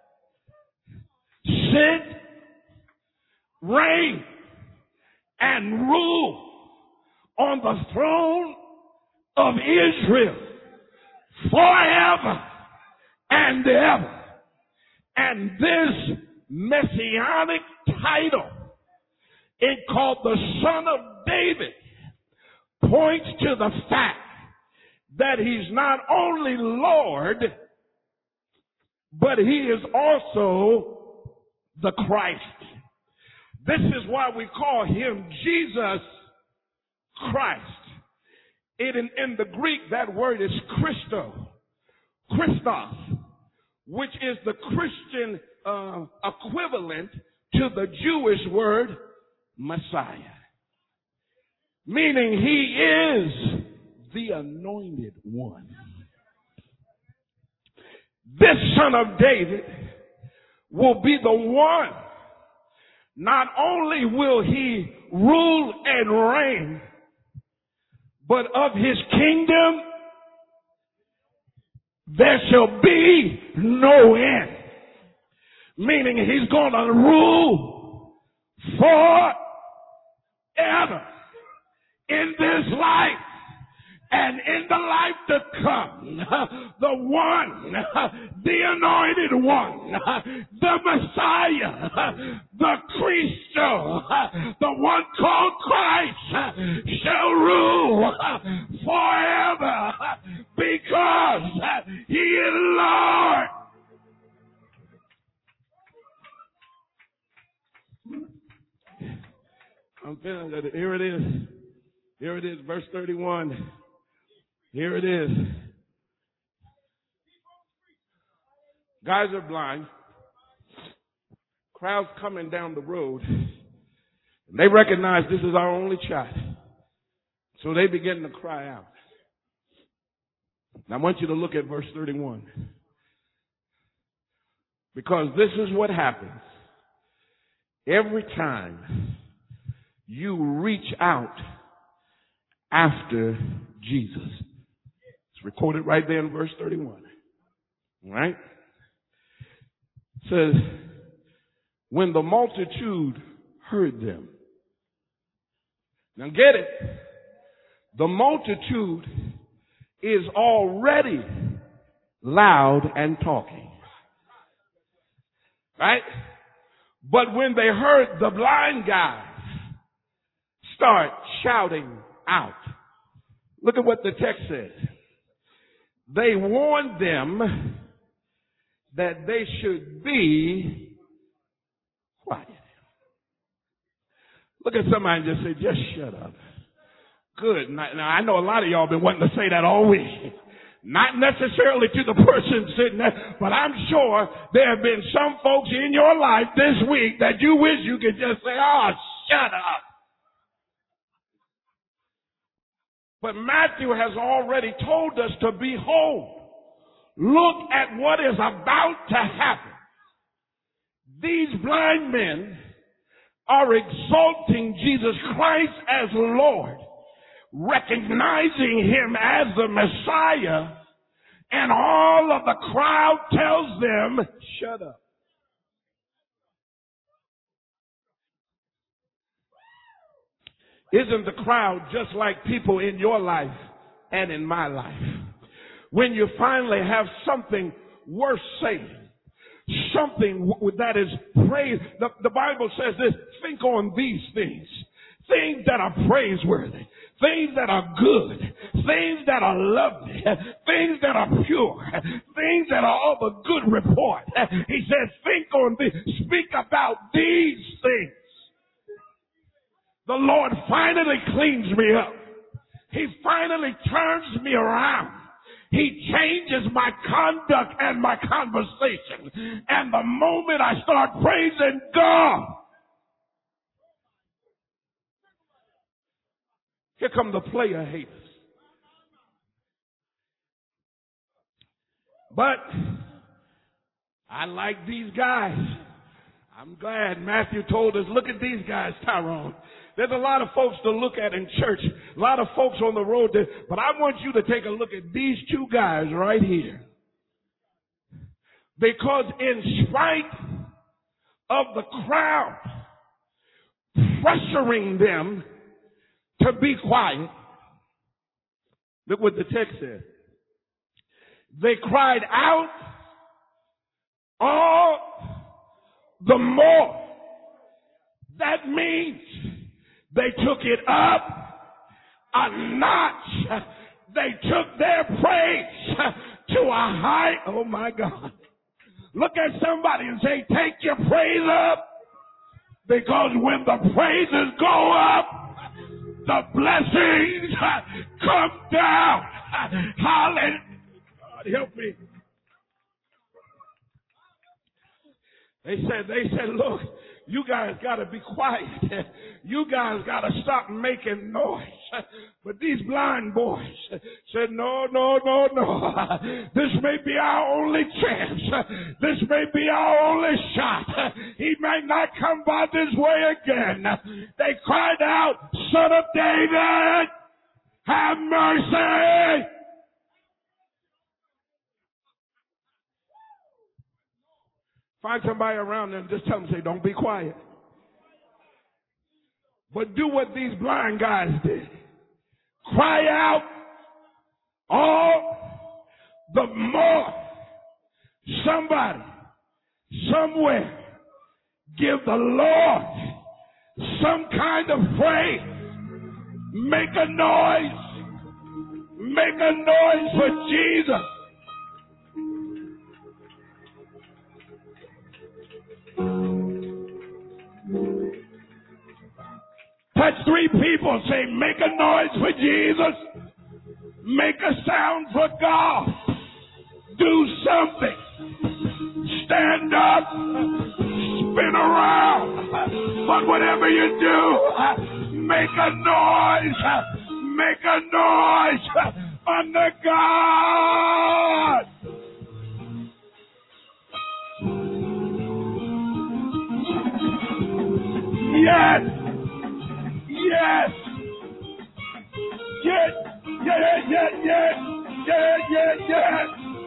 sit, reign, and rule on the throne of Israel forever and ever. And this messianic title, it called the Son of David, points to the fact that he's not only Lord, but he is also the Christ. This is why we call him Jesus Christ. It, in, in the Greek, that word is Christo, Christos, which is the Christian uh, equivalent to the Jewish word Messiah, meaning he is the anointed one. This son of David will be the one. Not only will he rule and reign, but of his kingdom there shall be no end. Meaning he's going to rule forever in this life and in the life to come. The one, the anointed one, the Messiah, the Christo, the one called Christ shall rule forever because he is Lord. I'm feeling that. Here it is. Here it is, verse thirty-one. Here it is. Guys are blind. Crowds coming down the road. And they recognize this is our only child. So they begin to cry out. Now I want you to look at verse thirty-one. Because this is what happens every time you reach out after Jesus. It's recorded right there in verse thirty-one. All right? It says, when the multitude heard them. Now get it. The multitude is already loud and talking. Right? But when they heard the blind guys start shouting out, look at what the text says. They warned them that they should be quiet. Look at somebody and just say, just shut up. Good. Now, I know a lot of y'all been wanting to say that all week. Not necessarily to the person sitting there, but I'm sure there have been some folks in your life this week that you wish you could just say, oh, shut up. But Matthew has already told us to behold, look at what is about to happen. These blind men are exalting Jesus Christ as Lord, recognizing him as the Messiah, and all of the crowd tells them, shut up. Isn't the crowd just like people in your life and in my life? When you finally have something worth saying, something that is praise, the, the Bible says this, think on these things, things that are praiseworthy, things that are good, things that are lovely, things that are pure, things that are of a good report. He says, think on these, speak about these things. The Lord finally cleans me up. He finally turns me around. He changes my conduct and my conversation. And the moment I start praising God, here come the player haters. But I like these guys. I'm glad Matthew told us, look at these guys, Tyrone. There's a lot of folks to look at in church, a lot of folks on the road, to, but I want you to take a look at these two guys right here. Because in spite of the crowd pressuring them to be quiet, look what the text says. They cried out all the more. That means they took it up a notch. They took their praise to a high, oh my God. Look at somebody and say, take your praise up, because when the praises go up, the blessings come down. Hallelujah. God help me. They said, they said, look, you guys got to be quiet. You guys got to stop making noise. But these blind boys said, no, no, no, no. This may be our only chance. This may be our only shot. He might not come by this way again. They cried out, Son of David, have mercy. Find somebody around them and just tell them, say, don't be quiet. But do what these blind guys did. Cry out all the more. Somebody, somewhere, give the Lord some kind of praise. Make a noise. Make a noise for Jesus. Touch three people, say, make a noise for Jesus. Make a sound for God. Do something. Stand up. Spin around. But whatever you do, make a noise. Make a noise unto God. Yes. Yes. Yes. Yes. Yes. Yes. Yes. Yes. Yes.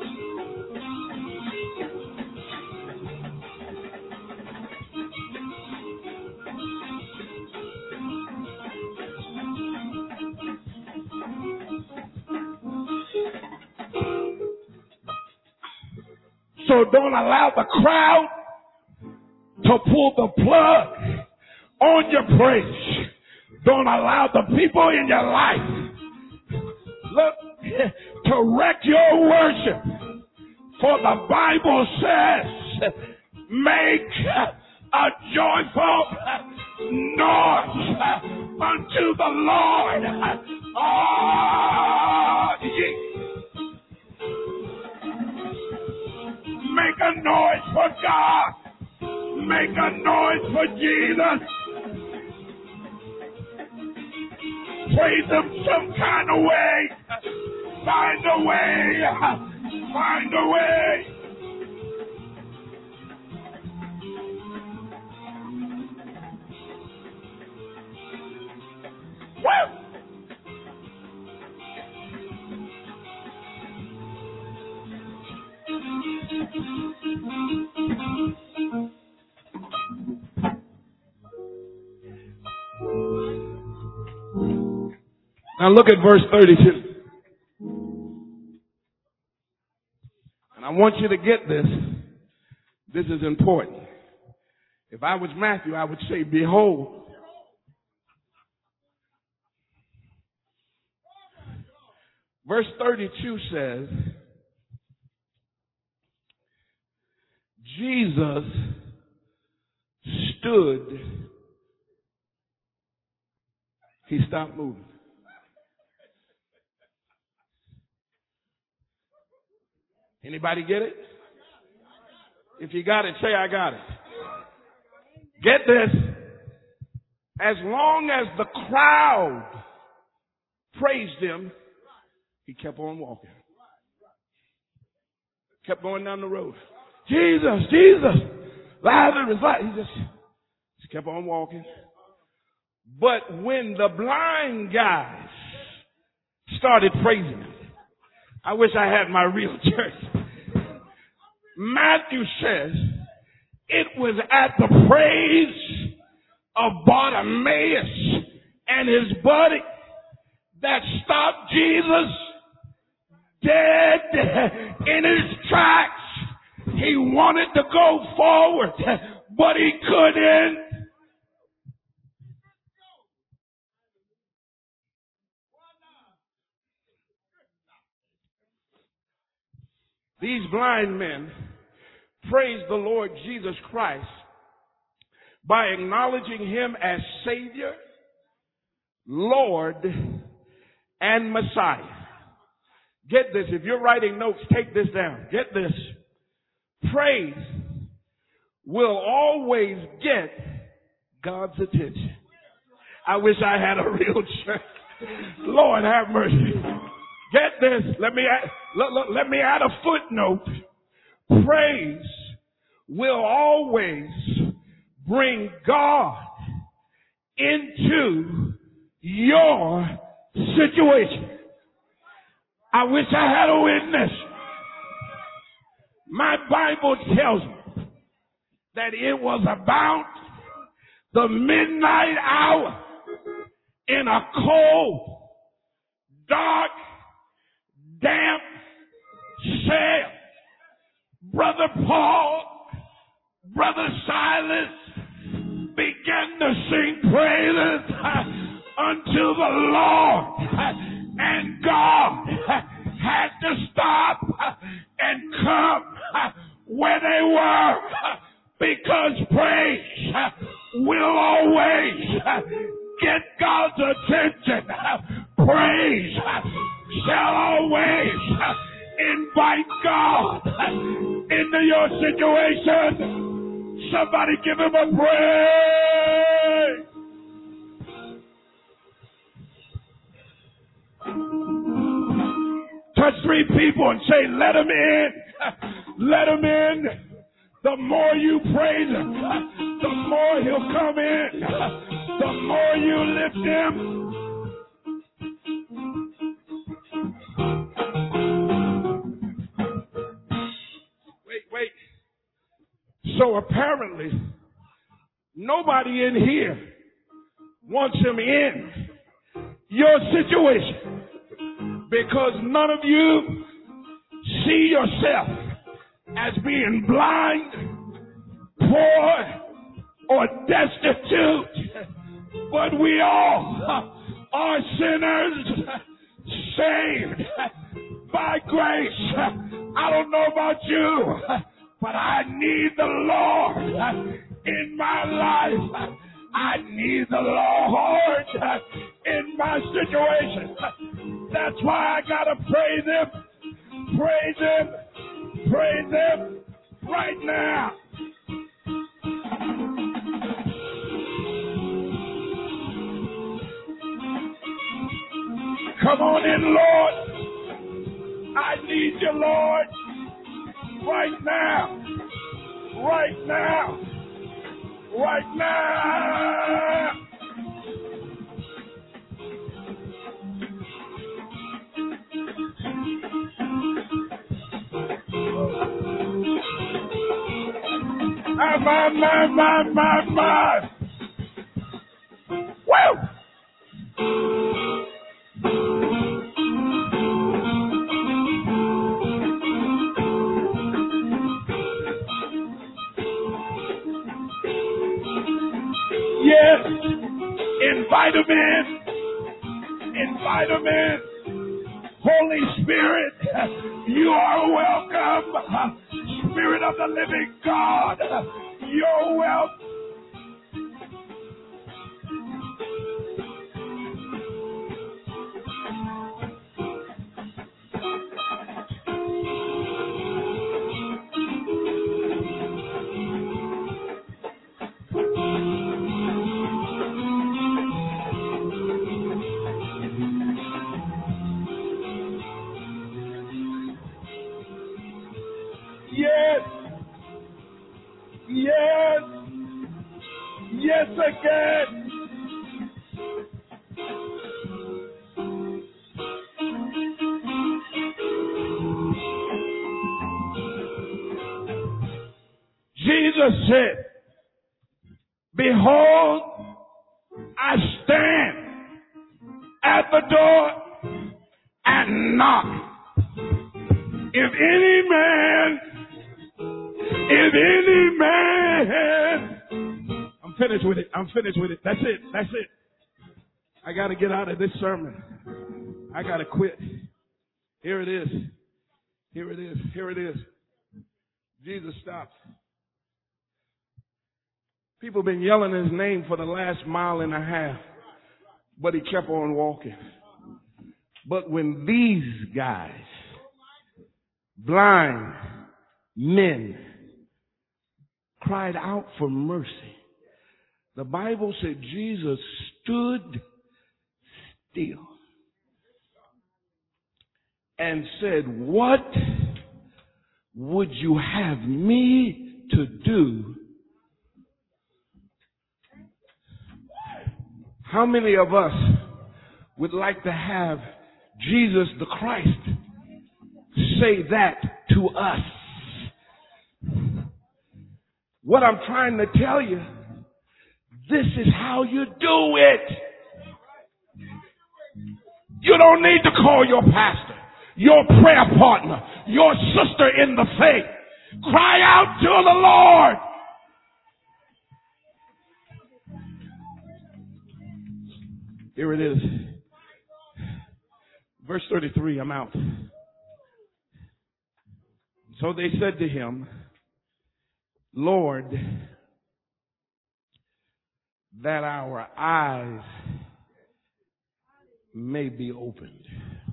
So don't allow the crowd to pull the plug on your praise. Don't allow the people in your life, look, to wreck your worship. For the Bible says, make a joyful noise unto the Lord. Oh, make a noise for God. Make a noise for Jesus. Praise Him some kind of way. Find a way. Find a way. Woo! Now look at verse thirty-two. And I want you to get this. This is important. If I was Matthew, I would say, behold. Verse thirty-two says, Jesus stood. He stopped moving. Anybody get it? If you got it, say I got it. Get this. As long as the crowd praised him, he kept on walking. Kept going down the road. Jesus, Jesus, Lazarus, Lazarus. He just, just kept on walking. But when the blind guys started praising him, I wish I had my real church. Matthew says it was at the praise of Bartimaeus and his buddy that stopped Jesus dead in his tracks. He wanted to go forward, but he couldn't. These blind men praised the Lord Jesus Christ by acknowledging him as Savior, Lord, and Messiah. Get this. If you're writing notes, take this down. Get this. Praise will always get God's attention. I wish I had a real church. Lord have mercy. Get this. Let me add, let, let me add a footnote. Praise will always bring God into your situation. I wish I had a witness. My Bible tells me that it was about the midnight hour in a cold, dark, damp cell. Brother Paul, Brother Silas began to sing praises unto the Lord, and God had to stop and come where they were, because praise will always get God's attention. Praise shall always invite God into your situation. Somebody give him a praise. Touch three people and say, let him in. Let him in. The more you praise him, the more he'll come in. The more you lift him. Wait, wait. So apparently, nobody in here wants him in your situation, because none of you see yourself as being blind, poor, or destitute. But we all are sinners saved by grace. I don't know about you, but I need the Lord in my life. I need the Lord in my situation. That's why I gotta praise him, praise him, praise him right now. Come on in, Lord. I need you, Lord, right now, right now, right now. My, my, my, my, my, my. Woo! Yes, invite him in. Invite him in. Holy Spirit, you are welcome. Spirit of the living God, you're welcome. Yes. Yes. Yes again. Jesus said, behold, I stand at the door and knock. If any man If any man, I'm finished with it. I'm finished with it. That's it. That's it. I got to get out of this sermon. I got to quit. Here it is. Here it is. Here it is. Jesus stopped. People have been yelling his name for the last mile and a half, but he kept on walking. But when these guys, blind men, cried out for mercy. The Bible said Jesus stood still and said, "What would you have me to do?" How many of us would like to have Jesus the Christ say that to us? What I'm trying to tell you, this is how you do it. You don't need to call your pastor, your prayer partner, your sister in the faith. Cry out to the Lord. Here it is. Verse thirty-three, I'm out. So they said to him, "Lord, that our eyes may be opened."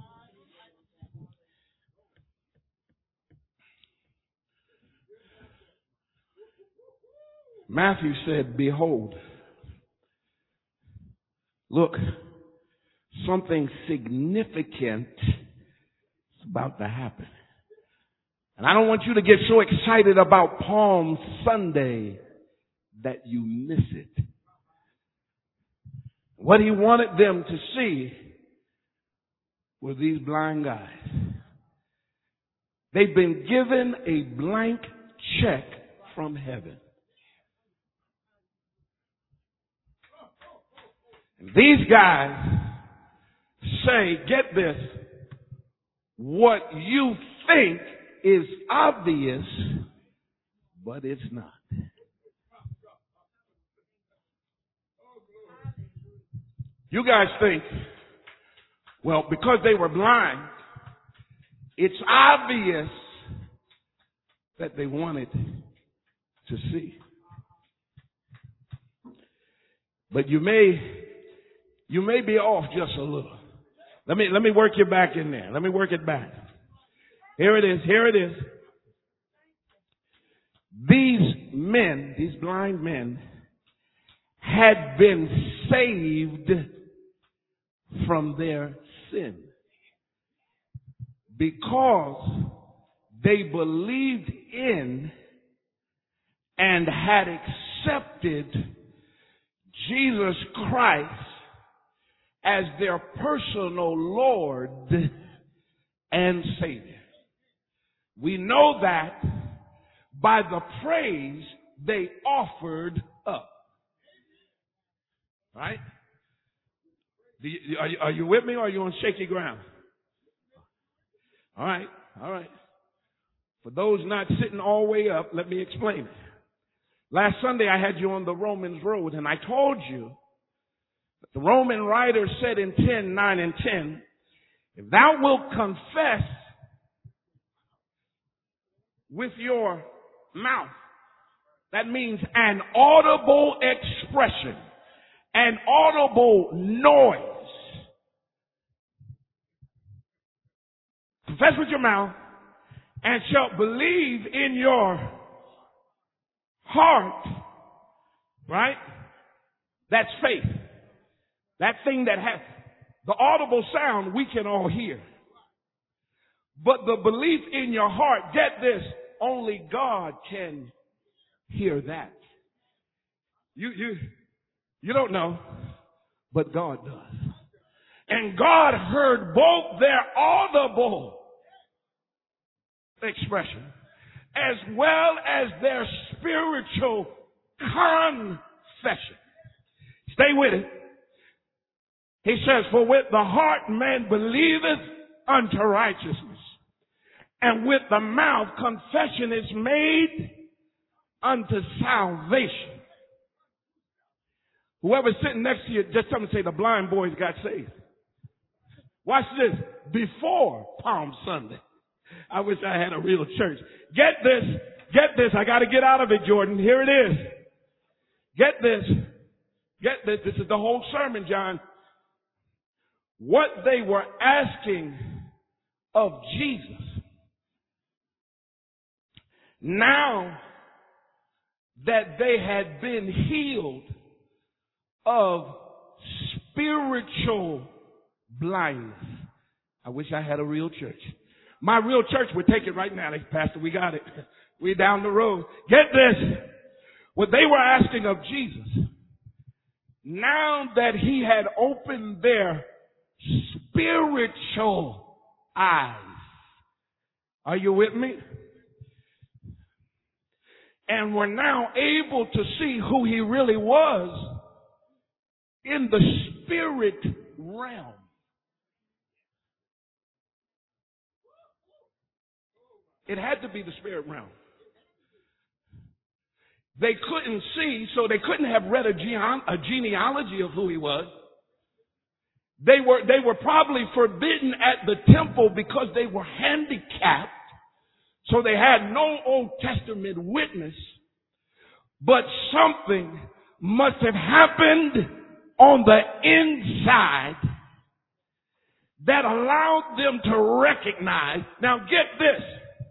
Matthew said, "Behold, look, something significant is about to happen." And I don't want you to get so excited about Palm Sunday that you miss it. What he wanted them to see were these blind guys. They've been given a blank check from heaven. And these guys say, get this, what you think is obvious, but it's not. You guys think, well, because they were blind, it's obvious that they wanted to see. But you may, you may be off just a little. Let me, let me work you back in there. Let me work it back. Here it is. Here it is. These men, these blind men, had been saved from their sin because they believed in and had accepted Jesus Christ as their personal Lord and Savior. We know that by the praise they offered up. Right? Do you, are, you, are you with me or are you on shaky ground? All right, all right. For those not sitting all the way up, let me explain it. Last Sunday I had you on the Romans road and I told you that the Roman writer said in ten, nine and ten, if thou wilt confess with your mouth, that means an audible expression, an audible noise. Confess with your mouth and shalt believe in your heart, right? That's faith. That thing that has the audible sound we can all hear. But the belief in your heart, get this, only God can hear that. You, you, you don't know, but God does. And God heard both their audible expression as well as their spiritual confession. Stay with it. He says, for with the heart man believeth unto righteousness, and with the mouth confession is made unto salvation. Whoever's sitting next to you, just tell them, say, the blind boys got saved. Watch this. Before Palm Sunday. I wish I had a real church. Get this. Get this. I got to get out of it, Jordan. Here it is. Get this. Get this. This is the whole sermon, John. What they were asking of Jesus, now that they had been healed of spiritual blindness. I wish I had a real church. My real church would take it right now. They, Pastor, we got it. We're down the road. Get this. What they were asking of Jesus, now that he had opened their spiritual eyes. Are you with me? And were now able to see who he really was in the spirit realm. It had to be the spirit realm. They couldn't see, so they couldn't have read a, gene- a genealogy of who he was. They were, they were probably forbidden at the temple because they were handicapped. So they had no Old Testament witness. But something must have happened on the inside that allowed them to recognize. Now get this.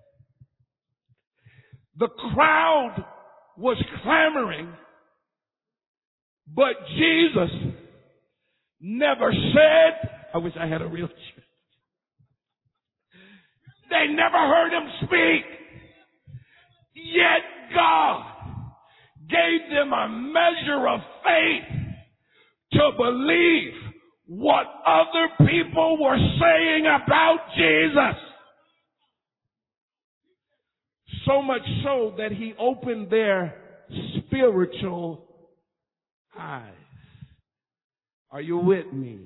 The crowd was clamoring, but Jesus never said, I wish I had a real church. They never heard him speak. Yet God gave them a measure of faith to believe what other people were saying about Jesus. So much so that he opened their spiritual eyes. Are you with me?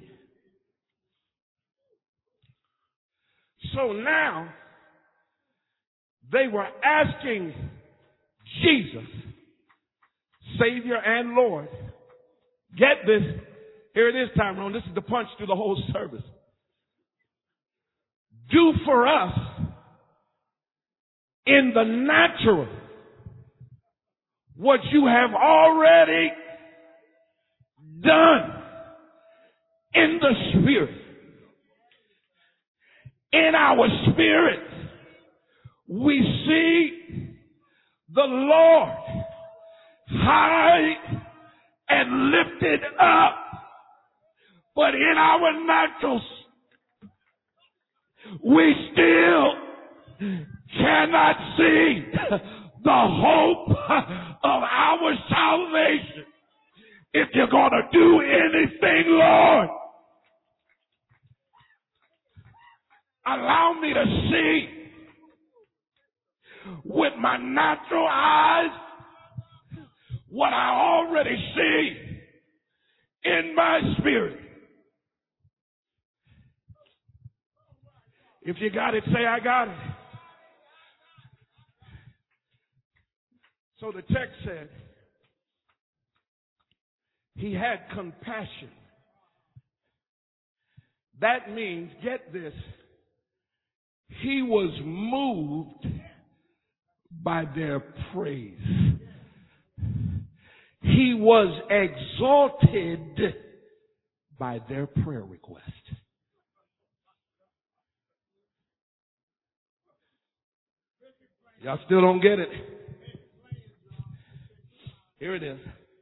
So now they were asking Jesus, Savior and Lord. Get this. Here it is, Tyrone. This is the punch through the whole service. Do for us in the natural what you have already done in the spirit. In our spirit, we see the Lord high and lifted up. But in our naturals, we still cannot see the hope of our salvation. If you're going to do anything, Lord, allow me to see with my natural eyes what I already see in my spirit. If you got it, say, I got it. So the text said, he had compassion. That means, get this, he was moved by their praise. He was exalted by their prayer request. Y'all still don't get it? Here it is.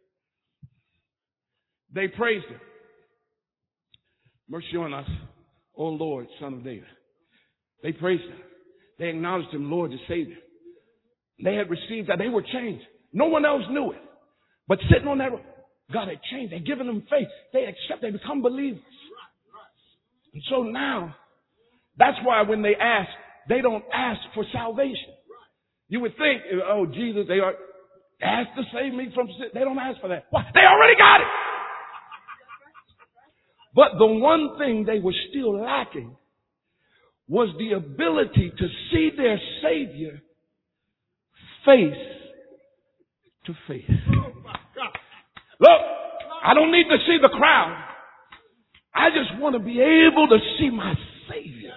They praised him. Mercy on us, O Lord, Son of David. They praised him. They acknowledged him, Lord, and Savior. They had received that. They were changed. No one else knew it. But sitting on that, God had changed. They'd given them faith. They accept. They become believers. And so now, that's why when they ask, they don't ask for salvation. You would think, oh, Jesus, they are asked to save me from sin. They don't ask for that. Why? They already got it. But the one thing they were still lacking was the ability to see their Savior face to face. Look, I don't need to see the crowd. I just want to be able to see my Savior.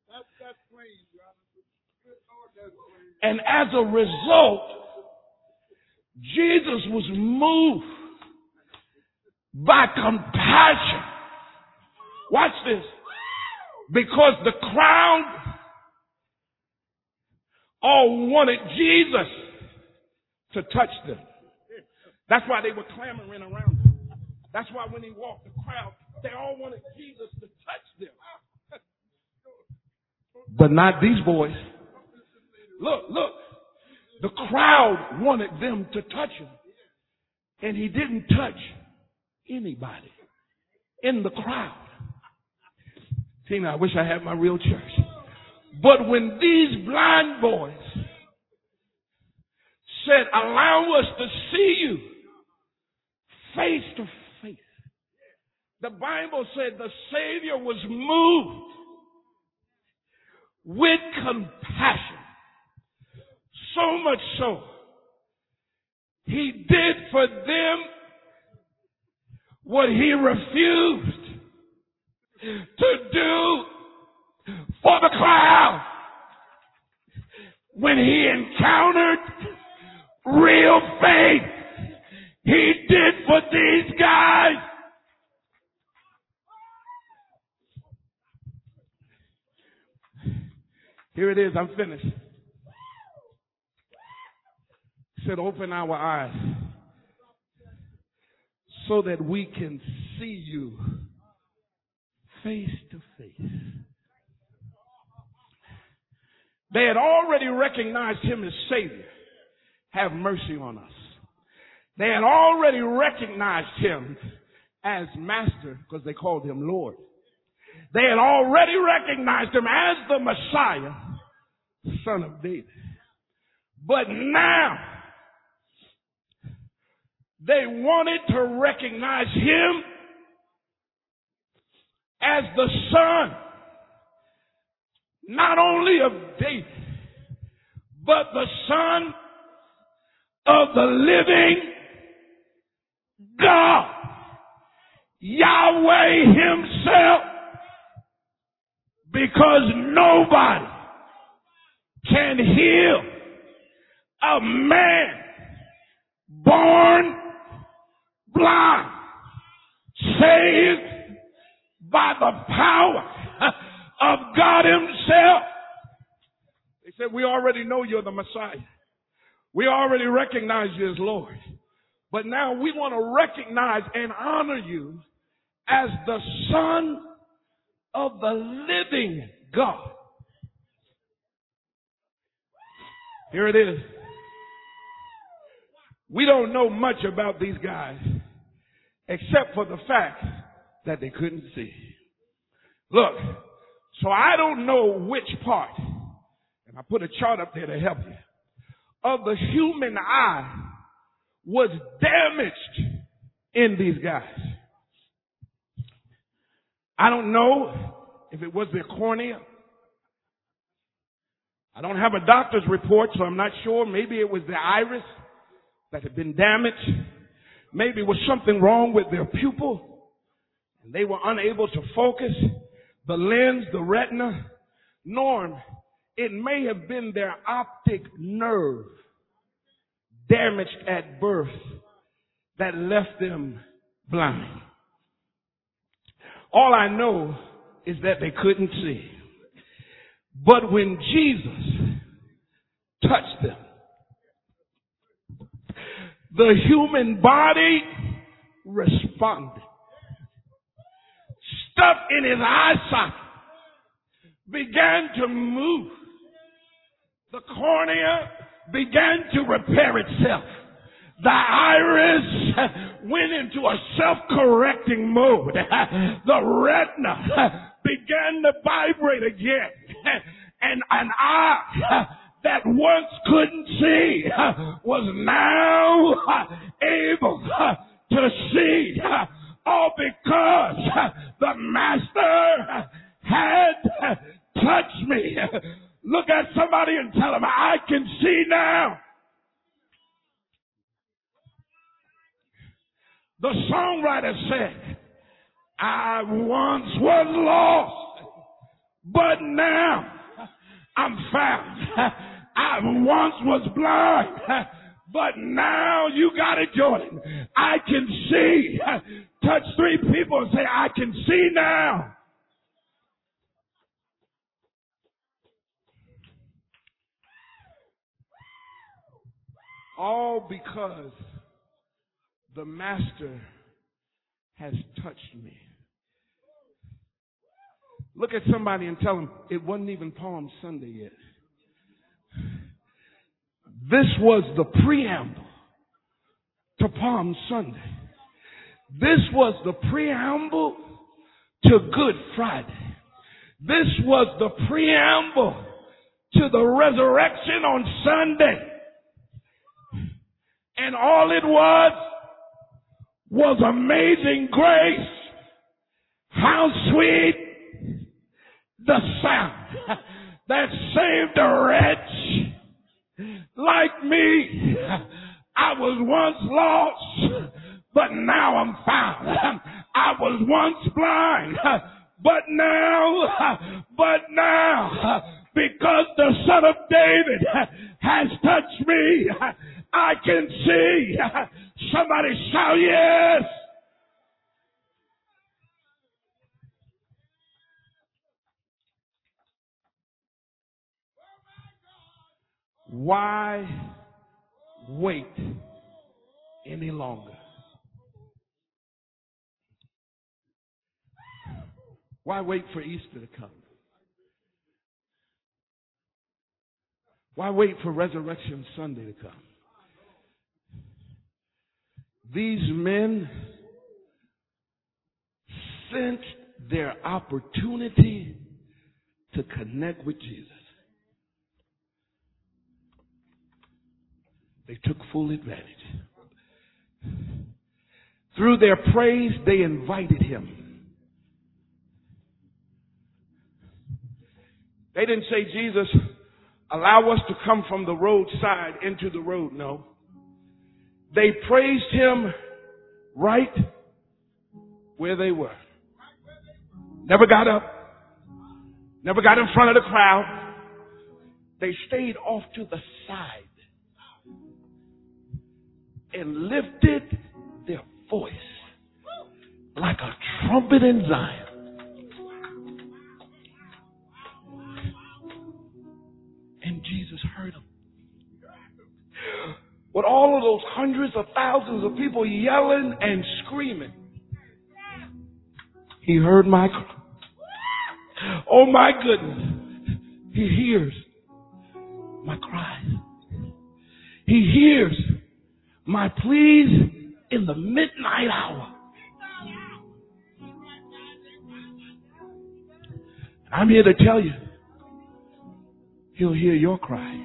And as a result, Jesus was moved by compassion. Watch this. Because the crowd all wanted Jesus to touch them. That's why they were clamoring around him. That's why when he walked the crowd, they all wanted Jesus to touch them. But not these boys. Look, look. The crowd wanted them to touch him. And he didn't touch anybody in the crowd. Tina, I wish I had my real church. But when these blind boys said, allow us to see you face to face, the Bible said the Savior was moved with compassion. So much so, he did for them what he refused to do for the crowd. When he encountered real faith, he did for these guys. Here it is, I'm finished. He said, open our eyes so that we can see you face to face. They had already recognized him as Savior. Have mercy on us. They had already recognized him as Master because they called him Lord. They had already recognized him as the Messiah, Son of David. But now, they wanted to recognize him as the Son, not only of David, but the Son of the living God, Yahweh himself, because nobody can heal a man born blind, saved by the power of God himself. They said, we already know you're the Messiah. We already recognize you as Lord. But now we want to recognize and honor you as the Son of the living God. Here it is. We don't know much about these guys except for the fact that they couldn't see. Look, so I don't know which part, and I put a chart up there to help you, of the human eye was damaged in these guys. I don't know if it was their cornea. I don't have a doctor's report, so I'm not sure. Maybe it was their iris that had been damaged. Maybe it was something wrong with their pupil, and they were unable to focus. The lens, the retina. Norm, it may have been their optic nerve damaged at birth that left them blind. All I know is that they couldn't see. But when Jesus touched them, the human body responded. Stuff in his eye socket began to move. The cornea began to repair itself. The iris went into a self-correcting mode. The retina began to vibrate again. And an eye that once couldn't see was now able to see. All because the Master had touched me. Look at somebody and tell them, I can see now. The songwriter said, I once was lost, but now I'm found. I once was blind, but now you got it, Jordan. I can see. Touch three people and say, I can see now. All because the Master has touched me. Look at somebody and tell them it wasn't even Palm Sunday yet. This was the preamble to Palm Sunday. This was the preamble to Good Friday. This was the preamble to the resurrection on Sunday. And all it was was amazing grace. How sweet the sound that saved a wretch like me. I was once lost, but now I'm found. I was once blind, but now, but now, because the Son of David has touched me, I can see. Somebody shout yes. Why wait any longer? Why wait for Easter to come? Why wait for Resurrection Sunday to come? These men sensed their opportunity to connect with Jesus. They took full advantage. Through their praise, they invited him. They didn't say, Jesus, allow us to come from the roadside into the road. No. They praised him right where they were. Never got up. Never got in front of the crowd. They stayed off to the side and lifted their voice like a trumpet in Zion. And Jesus heard them. With all of those hundreds of thousands of people yelling and screaming, he heard my cry. Oh my goodness. He hears my cries. He hears my pleas in the midnight hour. I'm here to tell you, he'll hear your cry.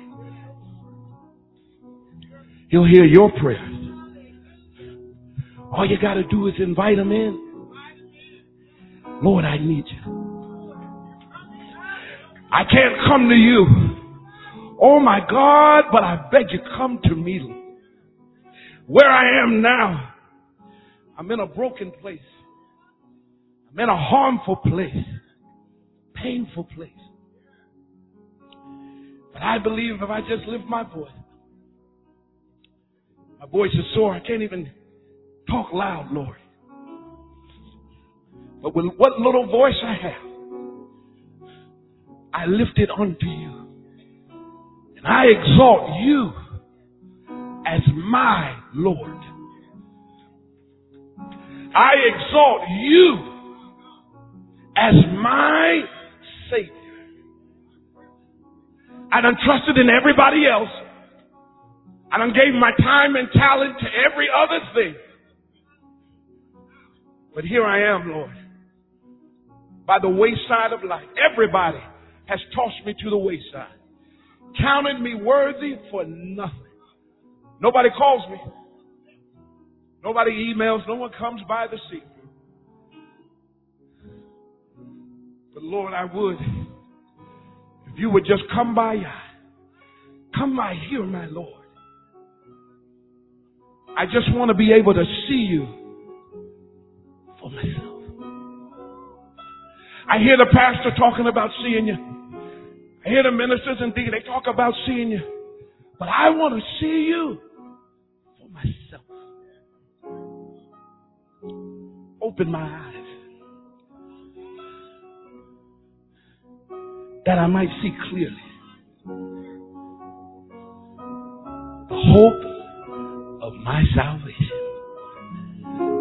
He'll hear your prayers. All you got to do is invite him in. Lord, I need you. I can't come to you. Oh my God, but I beg you, come to me. Where I am now, I'm in a broken place. I'm in a harmful place. Painful place. But I believe if I just lift my voice, my voice is sore. I can't even talk loud, Lord. But with what little voice I have, I lift it unto you. And I exalt you as my Lord. I exalt you as my Savior. I done trusted in everybody else. I done gave my time and talent to every other thing. But here I am, Lord, by the wayside of life. Everybody has tossed me to the wayside, counted me worthy for nothing. Nobody calls me. Nobody emails. No one comes by the seat. But Lord, I would, if you would just come by, come by here, my Lord. I just want to be able to see you for myself. I hear the pastor talking about seeing you. I hear the ministers indeed, they talk about seeing you. But I want to see you for myself. Open my eyes that I might see clearly the hope of my salvation.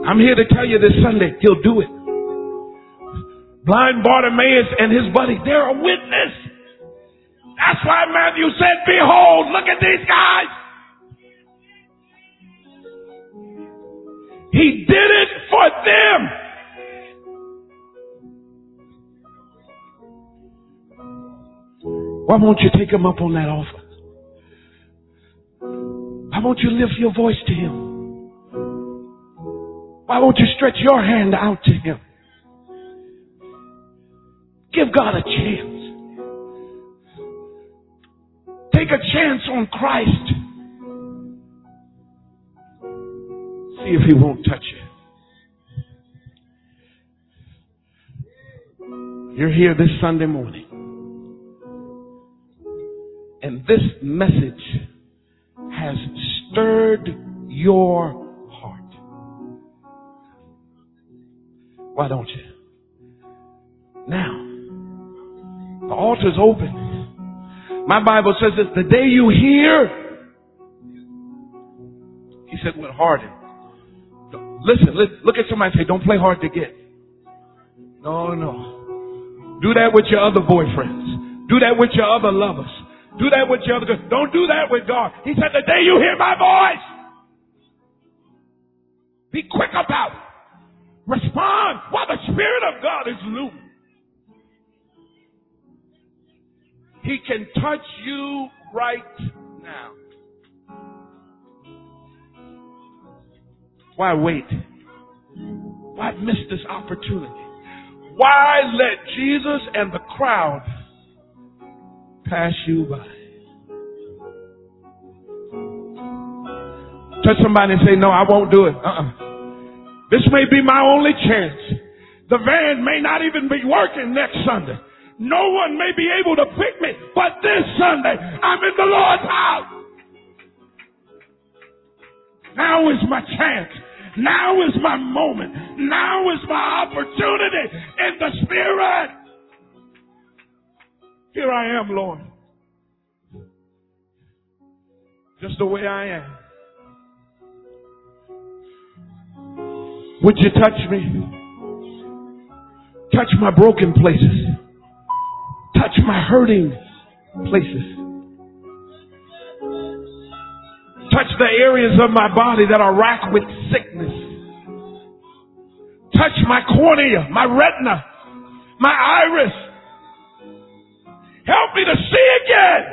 I'm here to tell you this Sunday, he'll do it. Blind Bartimaeus and his buddy, they're a witness. That's why Matthew said, behold, look at these guys. He did it for them. Why won't you take him up on that offer? Why won't you lift your voice to him? Why won't you stretch your hand out to him? Give God a chance. Take a chance on Christ. See if he won't touch you. You're here this Sunday morning, and this message has stirred your heart. Why don't you? Now, the altar's open. My Bible says that the day you hear, he said, with harden. Listen, look at somebody and say, don't play hard to get. No, no. Do that with your other boyfriends. Do that with your other lovers. Do that with your other, don't do that with God. He said, the day you hear my voice, be quick about it. Respond while the Spirit of God is loose. He can touch you right now. Why wait? Why miss this opportunity? Why let Jesus and the crowd pass you by? Touch somebody and say, no, I won't do it. Uh-uh. This may be my only chance. The van may not even be working next Sunday. No one may be able to pick me, but this Sunday, I'm in the Lord's house. Now is my chance. Now is my moment. Now is my opportunity in the Spirit. Here I am, Lord. Just the way I am. Would you touch me? Touch my broken places. Touch my hurting places. Touch the areas of my body that are racked with sickness. Touch my cornea, my retina, my iris. Help me to see again.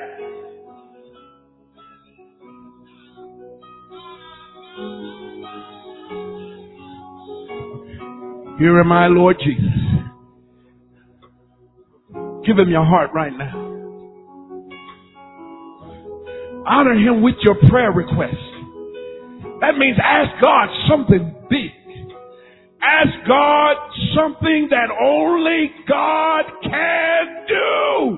Here am I, Lord Jesus. Give him your heart right now. Honor him with your prayer request. That means ask God something big. Ask God something that only God can do.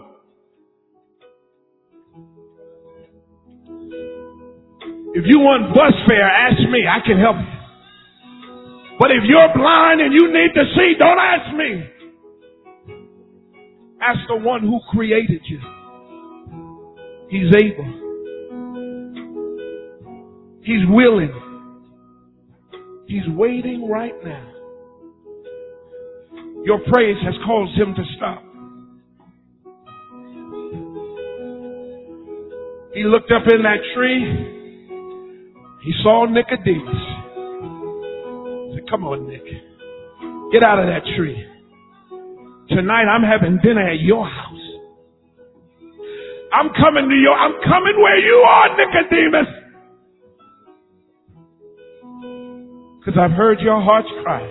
If you want bus fare, ask me. I can help you. But if you're blind and you need to see, don't ask me. Ask the one who created you. He's able. He's willing. He's waiting right now. Your praise has caused him to stop. He looked up in that tree. He saw Nicodemus. He said, come on, Nick. Get out of that tree. Tonight I'm having dinner at your house. I'm coming to your, I'm coming where you are, Nicodemus. Because I've heard your heart's cry.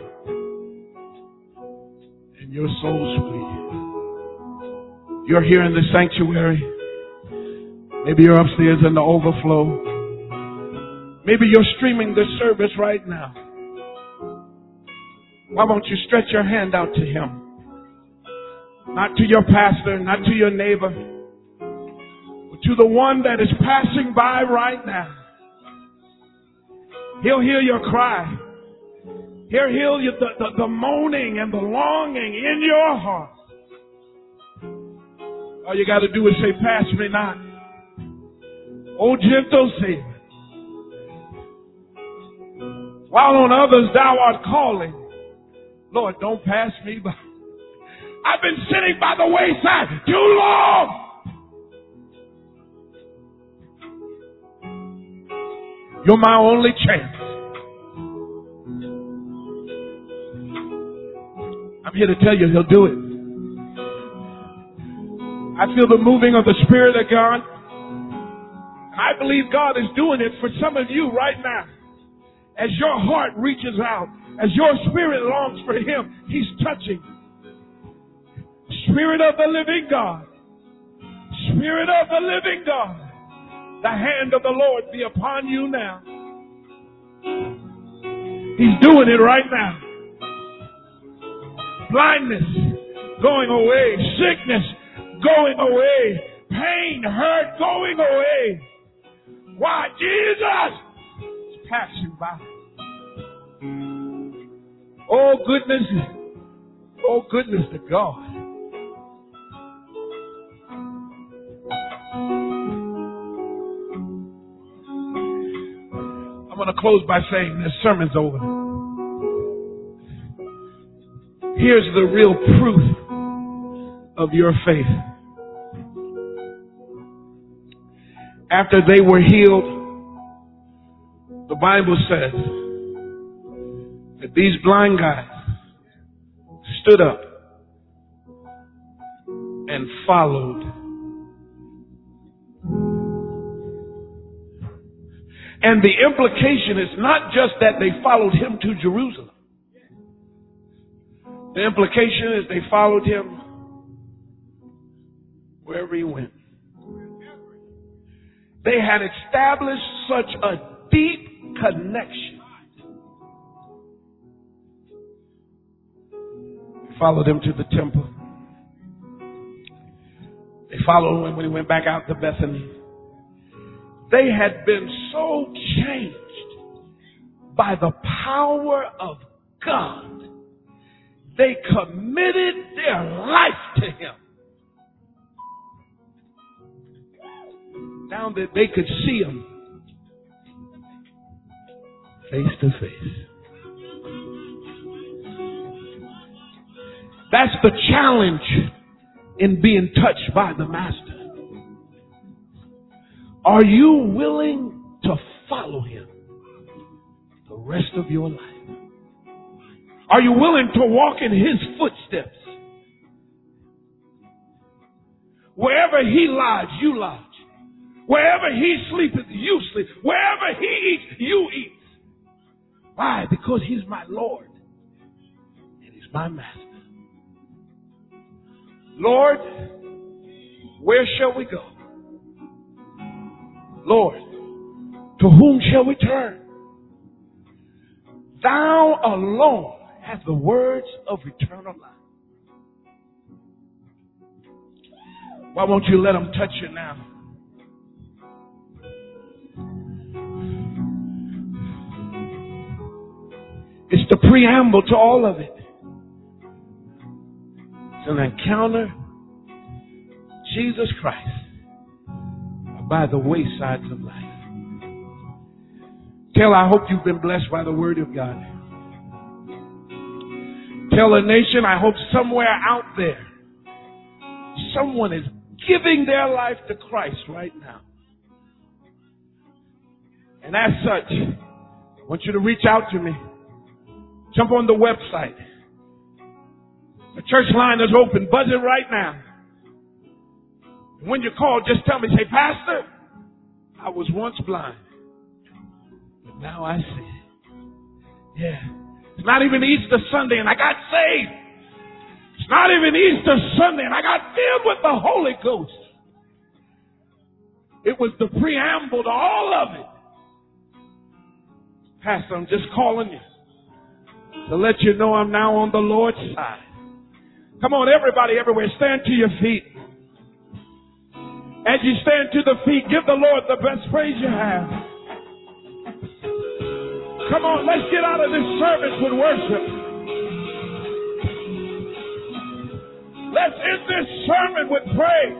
And you're so sweet. You're here in the sanctuary. Maybe you're upstairs in the overflow. Maybe you're streaming this service right now. Why won't you stretch your hand out to him? Not to your pastor, not to your neighbor, but to the one that is passing by right now. He'll hear your cry. He'll hear you, the, the, the moaning and the longing in your heart. All you got to do is say, pass me not. Oh, gentle Savior. while on others thou art calling. Lord, don't pass me by. I've been sitting by the wayside too long. You're my only chance. I'm here to tell you he'll do it. I feel the moving of the Spirit of God. I believe God is doing it for some of you right now. As your heart reaches out, as your spirit longs for him, he's touching. Spirit of the living God. Spirit of the living God. The hand of the Lord be upon you now. He's doing it right now. Blindness going away. Sickness going away. Pain, hurt going away. Why? Jesus is passing by. Oh goodness. Oh goodness to God. I'm going to close by saying this sermon's over. Here's the real proof of your faith. After they were healed, the Bible says that these blind guys stood up and followed. And the implication is not just that they followed him to Jerusalem. The implication is they followed him wherever he went. They had established such a deep connection. They followed him to the temple. They followed him when he went back out to Bethany. They had been so changed by the power of God. They committed their life to him. Now that they could see him face to face. That's the challenge in being touched by the Master. Are you willing to follow him the rest of your life? Are you willing to walk in his footsteps? Wherever he lies, you lodge. Wherever he sleepeth, you sleep. Wherever he eats, you eat. Why? Because he's my Lord. And he's my Master. Lord, where shall we go? Lord, to whom shall we turn? Thou alone hast the words of eternal life. Why won't you let him touch you now? It's the preamble to all of it. It's an encounter with Jesus Christ by the waysides of life. Tell, I hope you've been blessed by the word of God. Tell a nation, I hope somewhere out there, someone is giving their life to Christ right now. And as such, I want you to reach out to me. Jump on the website. The church line is open. Buzz it right now. And when you call, just tell me, say, Pastor, I was once blind, but now I see. Yeah. It's not even Easter Sunday and I got saved. It's not even Easter Sunday and I got filled with the Holy Ghost. It was the preamble to all of it. Pastor, I'm just calling you to let you know I'm now on the Lord's side. Come on, everybody, everywhere, stand to your feet. As you stand to the feet, give the Lord the best praise you have. Come on, let's get out of this service with worship. Let's end this sermon with praise.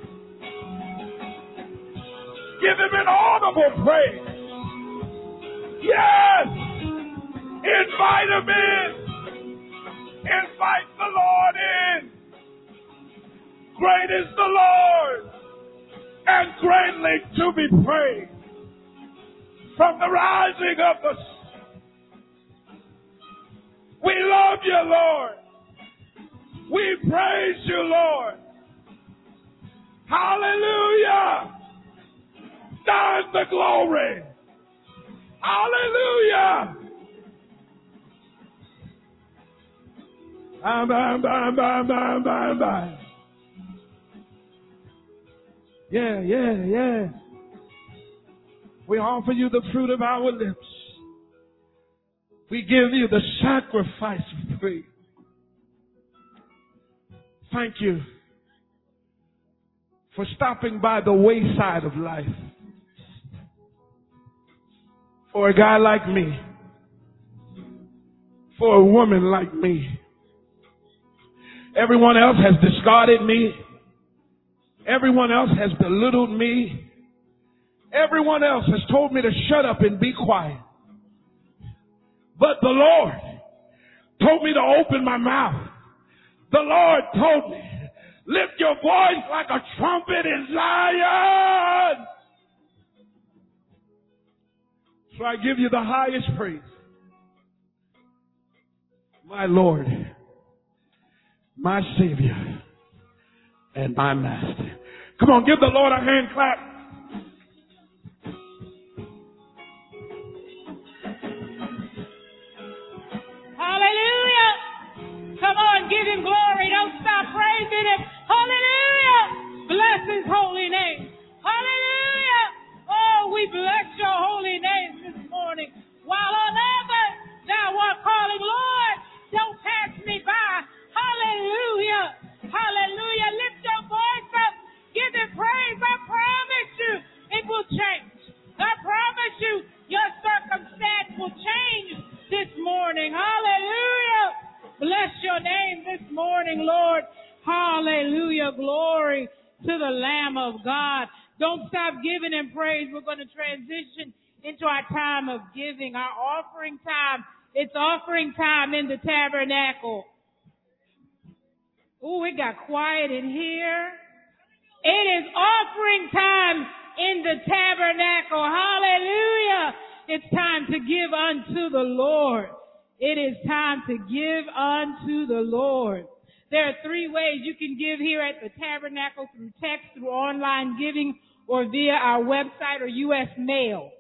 Give him an audible praise. Yes! Invite him in. Invite the Lord in. Great is the Lord and greatly to be praised. From the rising of the sun. We love you, Lord. We praise you, Lord. Hallelujah. Thine the glory. Hallelujah. Bye, bye, bye, bye, bye, bye, bye. Yeah, yeah, yeah. We offer you the fruit of our lips. We give you the sacrifice of praise. Thank you for stopping by the wayside of life. For a guy like me. For a woman like me. Everyone else has discarded me. Everyone else has belittled me. Everyone else has told me to shut up and be quiet. But the Lord told me to open my mouth. The Lord told me, lift your voice like a trumpet in Zion. So I give you the highest praise. My Lord, my Savior, and my Master. Come on, give the Lord a hand clap. Hallelujah. Come on, give him glory. Don't stop praising him. Hallelujah. Bless his holy name. Hallelujah. Oh, we bless your holy name this morning. While on others thou art calling, Lord, don't pass me by. Hallelujah. Hallelujah. Lift your voice up. Give him praise. I promise you it will change. I promise you your circumstance will change this morning. Hallelujah. Bless your name this morning, Lord. Hallelujah. Glory to the Lamb of God. Don't stop giving him praise. We're going to transition into our time of giving, our offering time. It's offering time in the tabernacle. Oh, it got quiet in here. It is offering time in the tabernacle. Hallelujah. It's time to give unto the Lord. It is time to give unto the Lord. There are three ways you can give here at the tabernacle: through text, through online giving, or via our website or U S mail.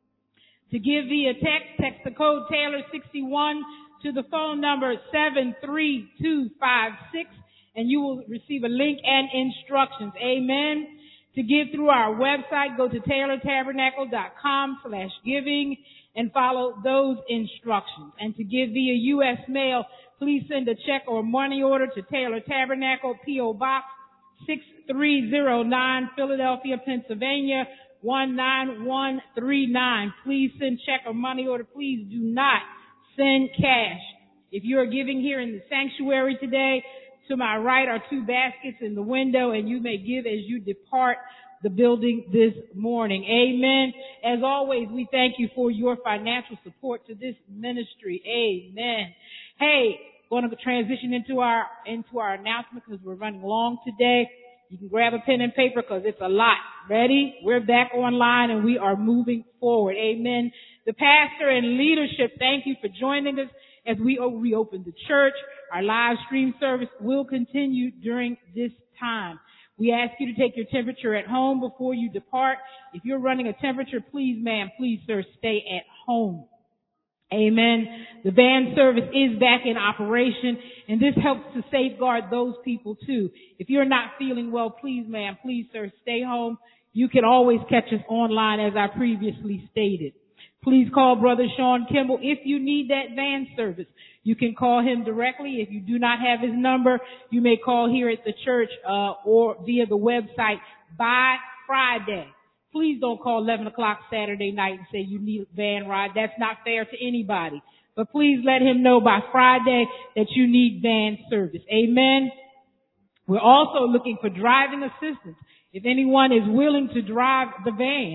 To give via text, text the code Taylor sixty-one to the phone number seven three two five six, and you will receive a link and instructions. Amen. To give through our website, go to taylortabernacle.com slash giving and follow those instructions. And to give via U S mail, please send a check or money order to Taylor Tabernacle, P O Box six three zero nine, Philadelphia, Pennsylvania, one nine one three nine. Please send check or money order. Please do not send cash. If you are giving here in the sanctuary today, to my right are two baskets in the window, and you may give as you depart the building this morning. Amen. As always, we thank you for your financial support to this ministry. Amen. Hey, going to transition into our into our announcement because we're running long today. You can grab a pen and paper because it's a lot. Ready? We're back online and we are moving forward. Amen. The pastor and leadership, thank you for joining us as we reopen the church. Our live stream service will continue during this time. We ask you to take your temperature at home before you depart. If you're running a temperature, please, ma'am, please, sir, stay at home. Amen. The van service is back in operation, and this helps to safeguard those people too. If you're not feeling well, please, ma'am, please, sir, stay home. You can always catch us online, as I previously stated. Please call Brother Sean Kimball if you need that van service. You can call him directly. If you do not have his number, you may call here at the church uh, or via the website by Friday. Please don't call eleven o'clock Saturday night and say you need a van ride. That's not fair to anybody. But please let him know by Friday that you need van service. Amen. We're also looking for driving assistance. If anyone is willing to drive the van,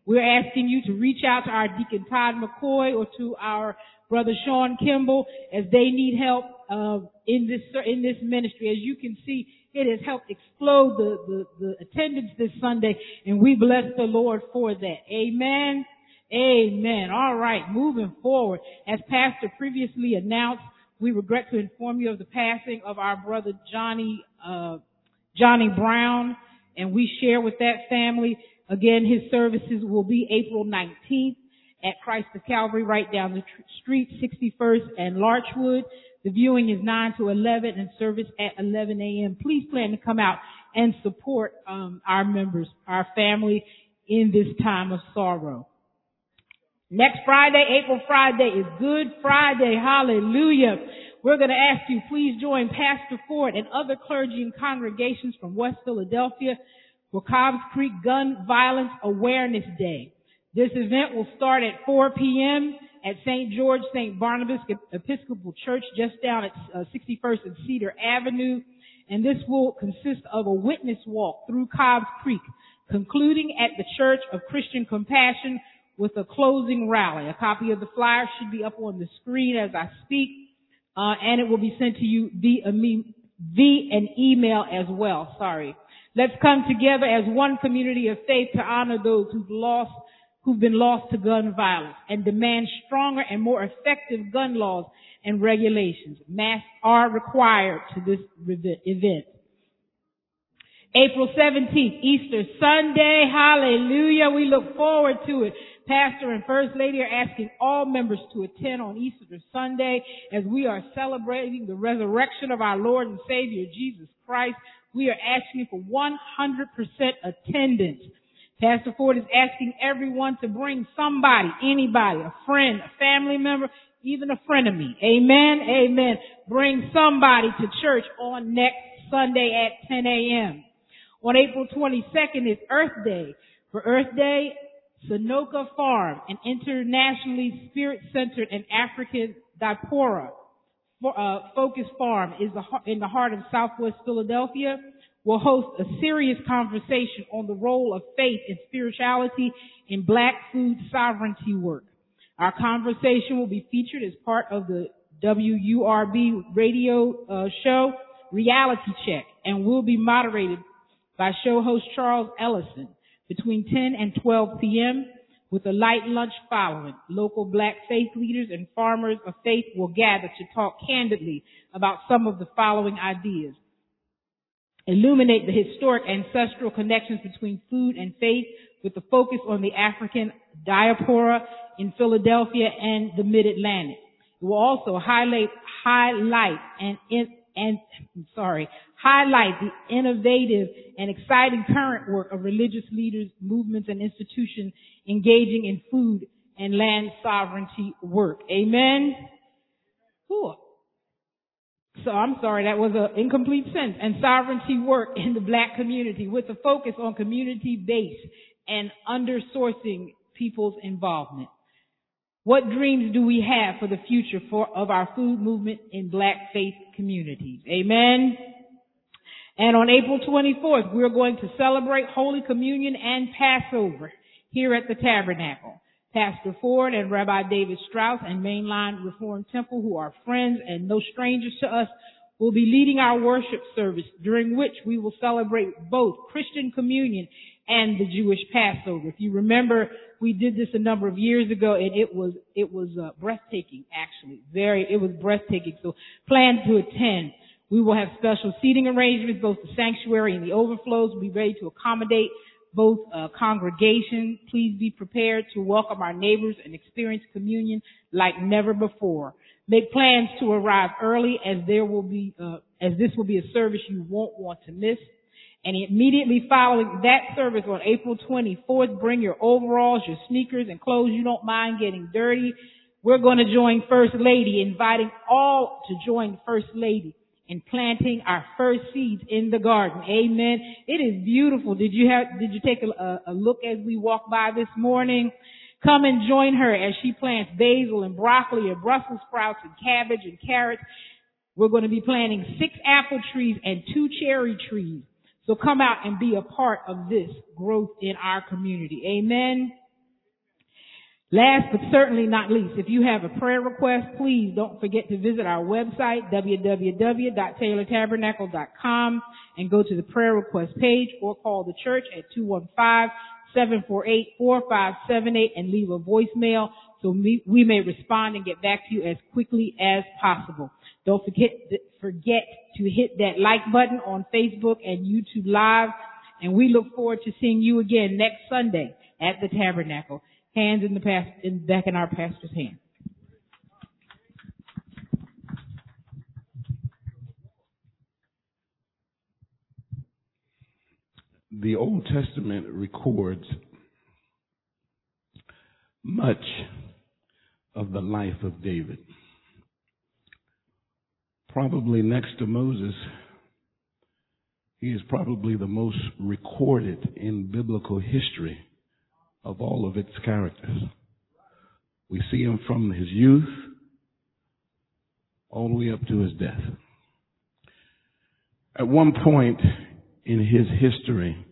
We're asking you to reach out to our Deacon Todd McCoy or to our Brother Sean Kimball as they need help uh, in this in this ministry. As you can see, it has helped explode the, the, the attendance this Sunday, and we bless the Lord for that. Amen. Amen. All right, moving forward. As Pastor previously announced, we regret to inform you of the passing of our brother Johnny uh, Johnny Brown, and we share with that family. Again, his services will be April nineteenth. At Christ of Calvary, right down the tr- street, sixty-first and Larchwood. The viewing is nine to eleven and service at eleven a.m. Please plan to come out and support um, our members, our family in this time of sorrow. Next Friday, April Friday, is Good Friday. Hallelujah. We're going to ask you, please join Pastor Ford and other clergy and congregations from West Philadelphia for Cobbs Creek Gun Violence Awareness Day. This event will start at four p.m. at Saint George Saint Barnabas Episcopal Church just down at uh, sixty-first and Cedar Avenue. And this will consist of a witness walk through Cobbs Creek, concluding at the Church of Christian Compassion with a closing rally. A copy of the flyer should be up on the screen as I speak, uh, and it will be sent to you via, me, via an email as well. Sorry. Let's come together as one community of faith to honor those who've lost who've been lost to gun violence and demand stronger and more effective gun laws and regulations. Masks are required to this event. April seventeenth, Easter Sunday. Hallelujah. We look forward to it. Pastor and First Lady are asking all members to attend on Easter Sunday as we are celebrating the resurrection of our Lord and Savior Jesus Christ. We are asking for one hundred percent attendance. Pastor Ford is asking everyone to bring somebody, anybody, a friend, a family member, even a frenemy. Amen, amen. Bring somebody to church on next Sunday at ten a.m. On April twenty-second is Earth Day. For Earth Day, Sunoco Farm, an internationally spirit-centered and African diaspora uh, focused farm, is the, in the heart of Southwest Philadelphia, will host a serious conversation on the role of faith and spirituality in black food sovereignty work. Our conversation will be featured as part of the W U R B radio uh, show, Reality Check, and will be moderated by show host Charles Ellison between ten and twelve p.m. with a light lunch following. Local black faith leaders and farmers of faith will gather to talk candidly about some of the following ideas. Illuminate the historic ancestral connections between food and faith with a focus on the African diaspora in Philadelphia and the Mid-Atlantic. It will also highlight, highlight and, in, and, I'm sorry, highlight the innovative and exciting current work of religious leaders, movements, and institutions engaging in food and land sovereignty work. Amen. Cool. So I'm sorry, that was an incomplete sentence. And sovereignty work in the black community with a focus on community-based and undersourcing people's involvement. What dreams do we have for the future for, of our food movement in black faith communities? Amen. And on April twenty-fourth, we're going to celebrate Holy Communion and Passover here at the Tabernacle. Pastor Ford and Rabbi David Strauss and Mainline Reformed Temple, who are friends and no strangers to us, will be leading our worship service, during which we will celebrate both Christian communion and the Jewish Passover. If you remember, we did this a number of years ago, and it was it was uh, breathtaking, actually. Very, it was breathtaking. So plan to attend. We will have special seating arrangements, both the sanctuary and the overflows will be ready to accommodate both uh, congregations. Please be prepared to welcome our neighbors and experience communion like never before. Make plans to arrive early, as there will be, uh, as this will be a service you won't want to miss. And immediately following that service on April twenty-fourth, bring your overalls, your sneakers, and clothes you don't mind getting dirty. We're going to join First Lady, inviting all to join First Lady in planting our first seeds in the garden. Amen. It is beautiful. Did you have, did you take a, a look as we walked by this morning? Come and join her as she plants basil and broccoli and Brussels sprouts and cabbage and carrots. We're going to be planting six apple trees and two cherry trees. So come out and be a part of this growth in our community. Amen. Last but certainly not least, if you have a prayer request, please don't forget to visit our website, w w w dot taylor tabernacle dot com, and go to the prayer request page or call the church at two one five, seven four eight, four five seven eight and leave a voicemail so we, we may respond and get back to you as quickly as possible. Don't forget, forget to hit that like button on Facebook and YouTube Live, and we look forward to seeing you again next Sunday at the Tabernacle. Hands in the past, in back in our pastor's hand. The Old Testament records much of the life of David. Probably next to Moses, he is probably the most recorded in biblical history of all of its characters. We see him from his youth all the way up to his death. At one point in his history,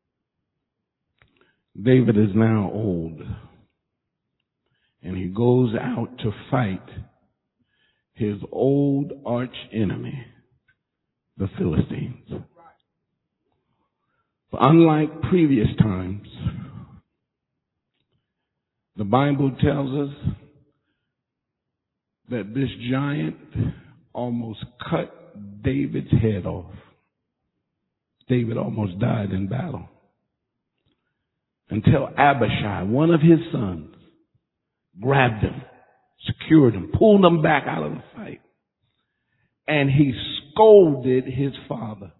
David is now old, and he goes out to fight his old arch enemy, the Philistines. But unlike previous times, the Bible tells us that this giant almost cut David's head off. David almost died in battle until Abishai, one of his sons, grabbed him, secured him, pulled him back out of the fight, and he scolded his father.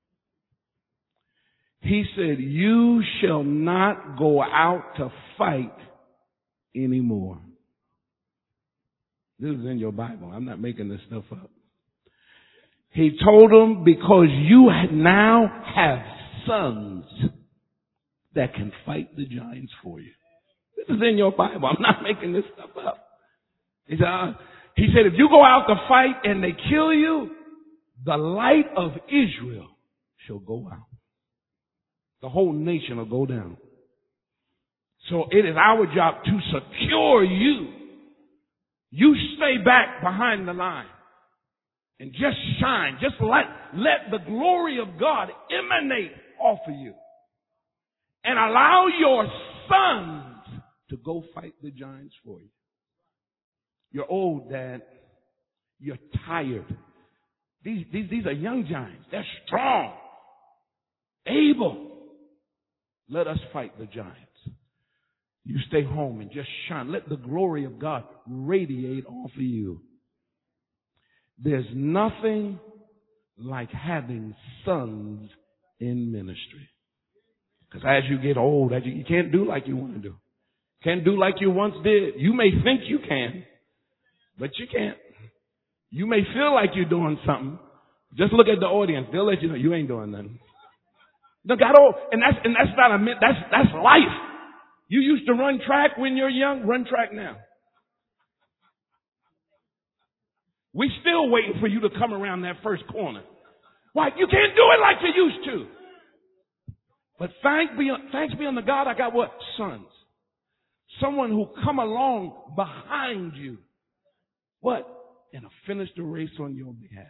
He said, "You shall not go out to fight anymore." This is in your Bible. I'm not making this stuff up. He told him, because you now have sons that can fight the giants for you. This is in your Bible. I'm not making this stuff up. He said, uh, he said, if you go out to fight and they kill you, the light of Israel shall go out. The whole nation will go down. So it is our job to secure you. You stay back behind the line and just shine. Just let, let the glory of God emanate off of you. And allow your sons to go fight the giants for you. You're old, Dad. You're tired. These, these, these are young giants. They're strong, able. Let us fight the giants. You stay home and just shine. Let the glory of God radiate off of you. There's nothing like having sons in ministry. Because as you get old, as you, you can't do like you want to do. Can't do like you once did. You may think you can, but you can't. You may feel like you're doing something. Just look at the audience. They'll let you know you ain't doing nothing. No, got old, and that's and that's not a myth. That's that's life. You used to run track when you're young. Run track now. We still waiting for you to come around that first corner. Why? You can't do it like you used to. But thanks be thanks be unto God, I got what? Sons. Someone who come along behind you. What? And finish the race on your behalf.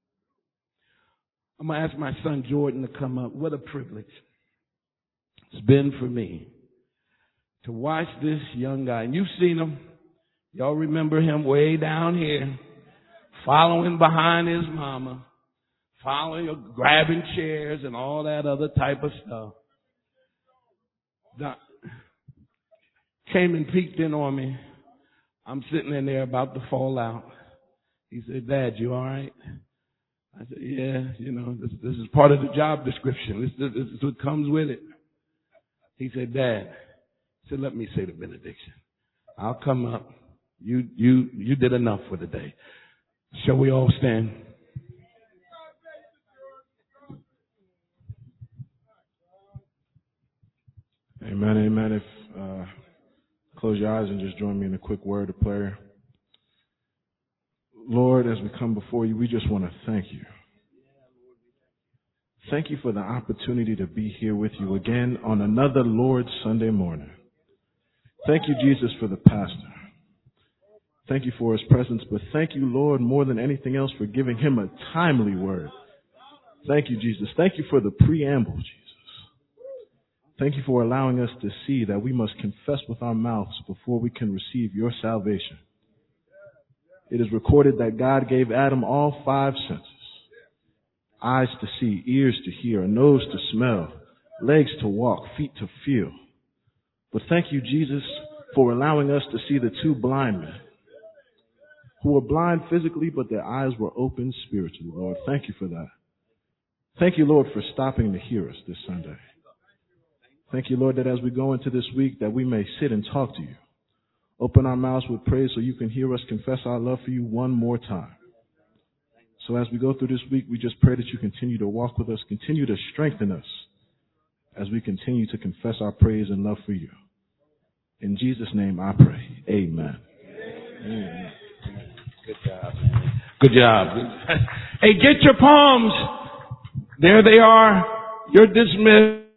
I'm going to ask my son Jordan to come up. What a privilege it's been for me to watch this young guy. And you've seen him. Y'all remember him way down here, following behind his mama, following, grabbing chairs and all that other type of stuff. Doc came and peeked in on me. I'm sitting in there about to fall out. He said, "Dad, you all right?" I said, "Yeah, you know, this, this is part of the job description. This, this, this is what comes with it." He said, "Dad," he said, "let me say the benediction. I'll come up. You, you, you did enough for the day." Shall we all stand? Amen, amen. If uh, close your eyes and just join me in a quick word of prayer. Lord, as we come before you, we just want to thank you. Thank you for the opportunity to be here with you again on another Lord's Sunday morning. Thank you, Jesus, for the pastor. Thank you for his presence, but thank you, Lord, more than anything else, for giving him a timely word. Thank you, Jesus. Thank you for the preamble, Jesus. Thank you for allowing us to see that we must confess with our mouths before we can receive your salvation. It is recorded that God gave Adam all five senses: eyes to see, ears to hear, a nose to smell, legs to walk, feet to feel. But thank you, Jesus, for allowing us to see the two blind men who were blind physically, but their eyes were open spiritually, Lord. Thank you for that. Thank you, Lord, for stopping to hear us this Sunday. Thank you, Lord, that as we go into this week, that we may sit and talk to you. Open our mouths with praise so you can hear us confess our love for you one more time. So as we go through this week, we just pray that you continue to walk with us, continue to strengthen us as we continue to confess our praise and love for you. In Jesus' name I pray. Amen. Amen. Good job, man. Good job. Hey, get your palms. There they are. You're dismissed.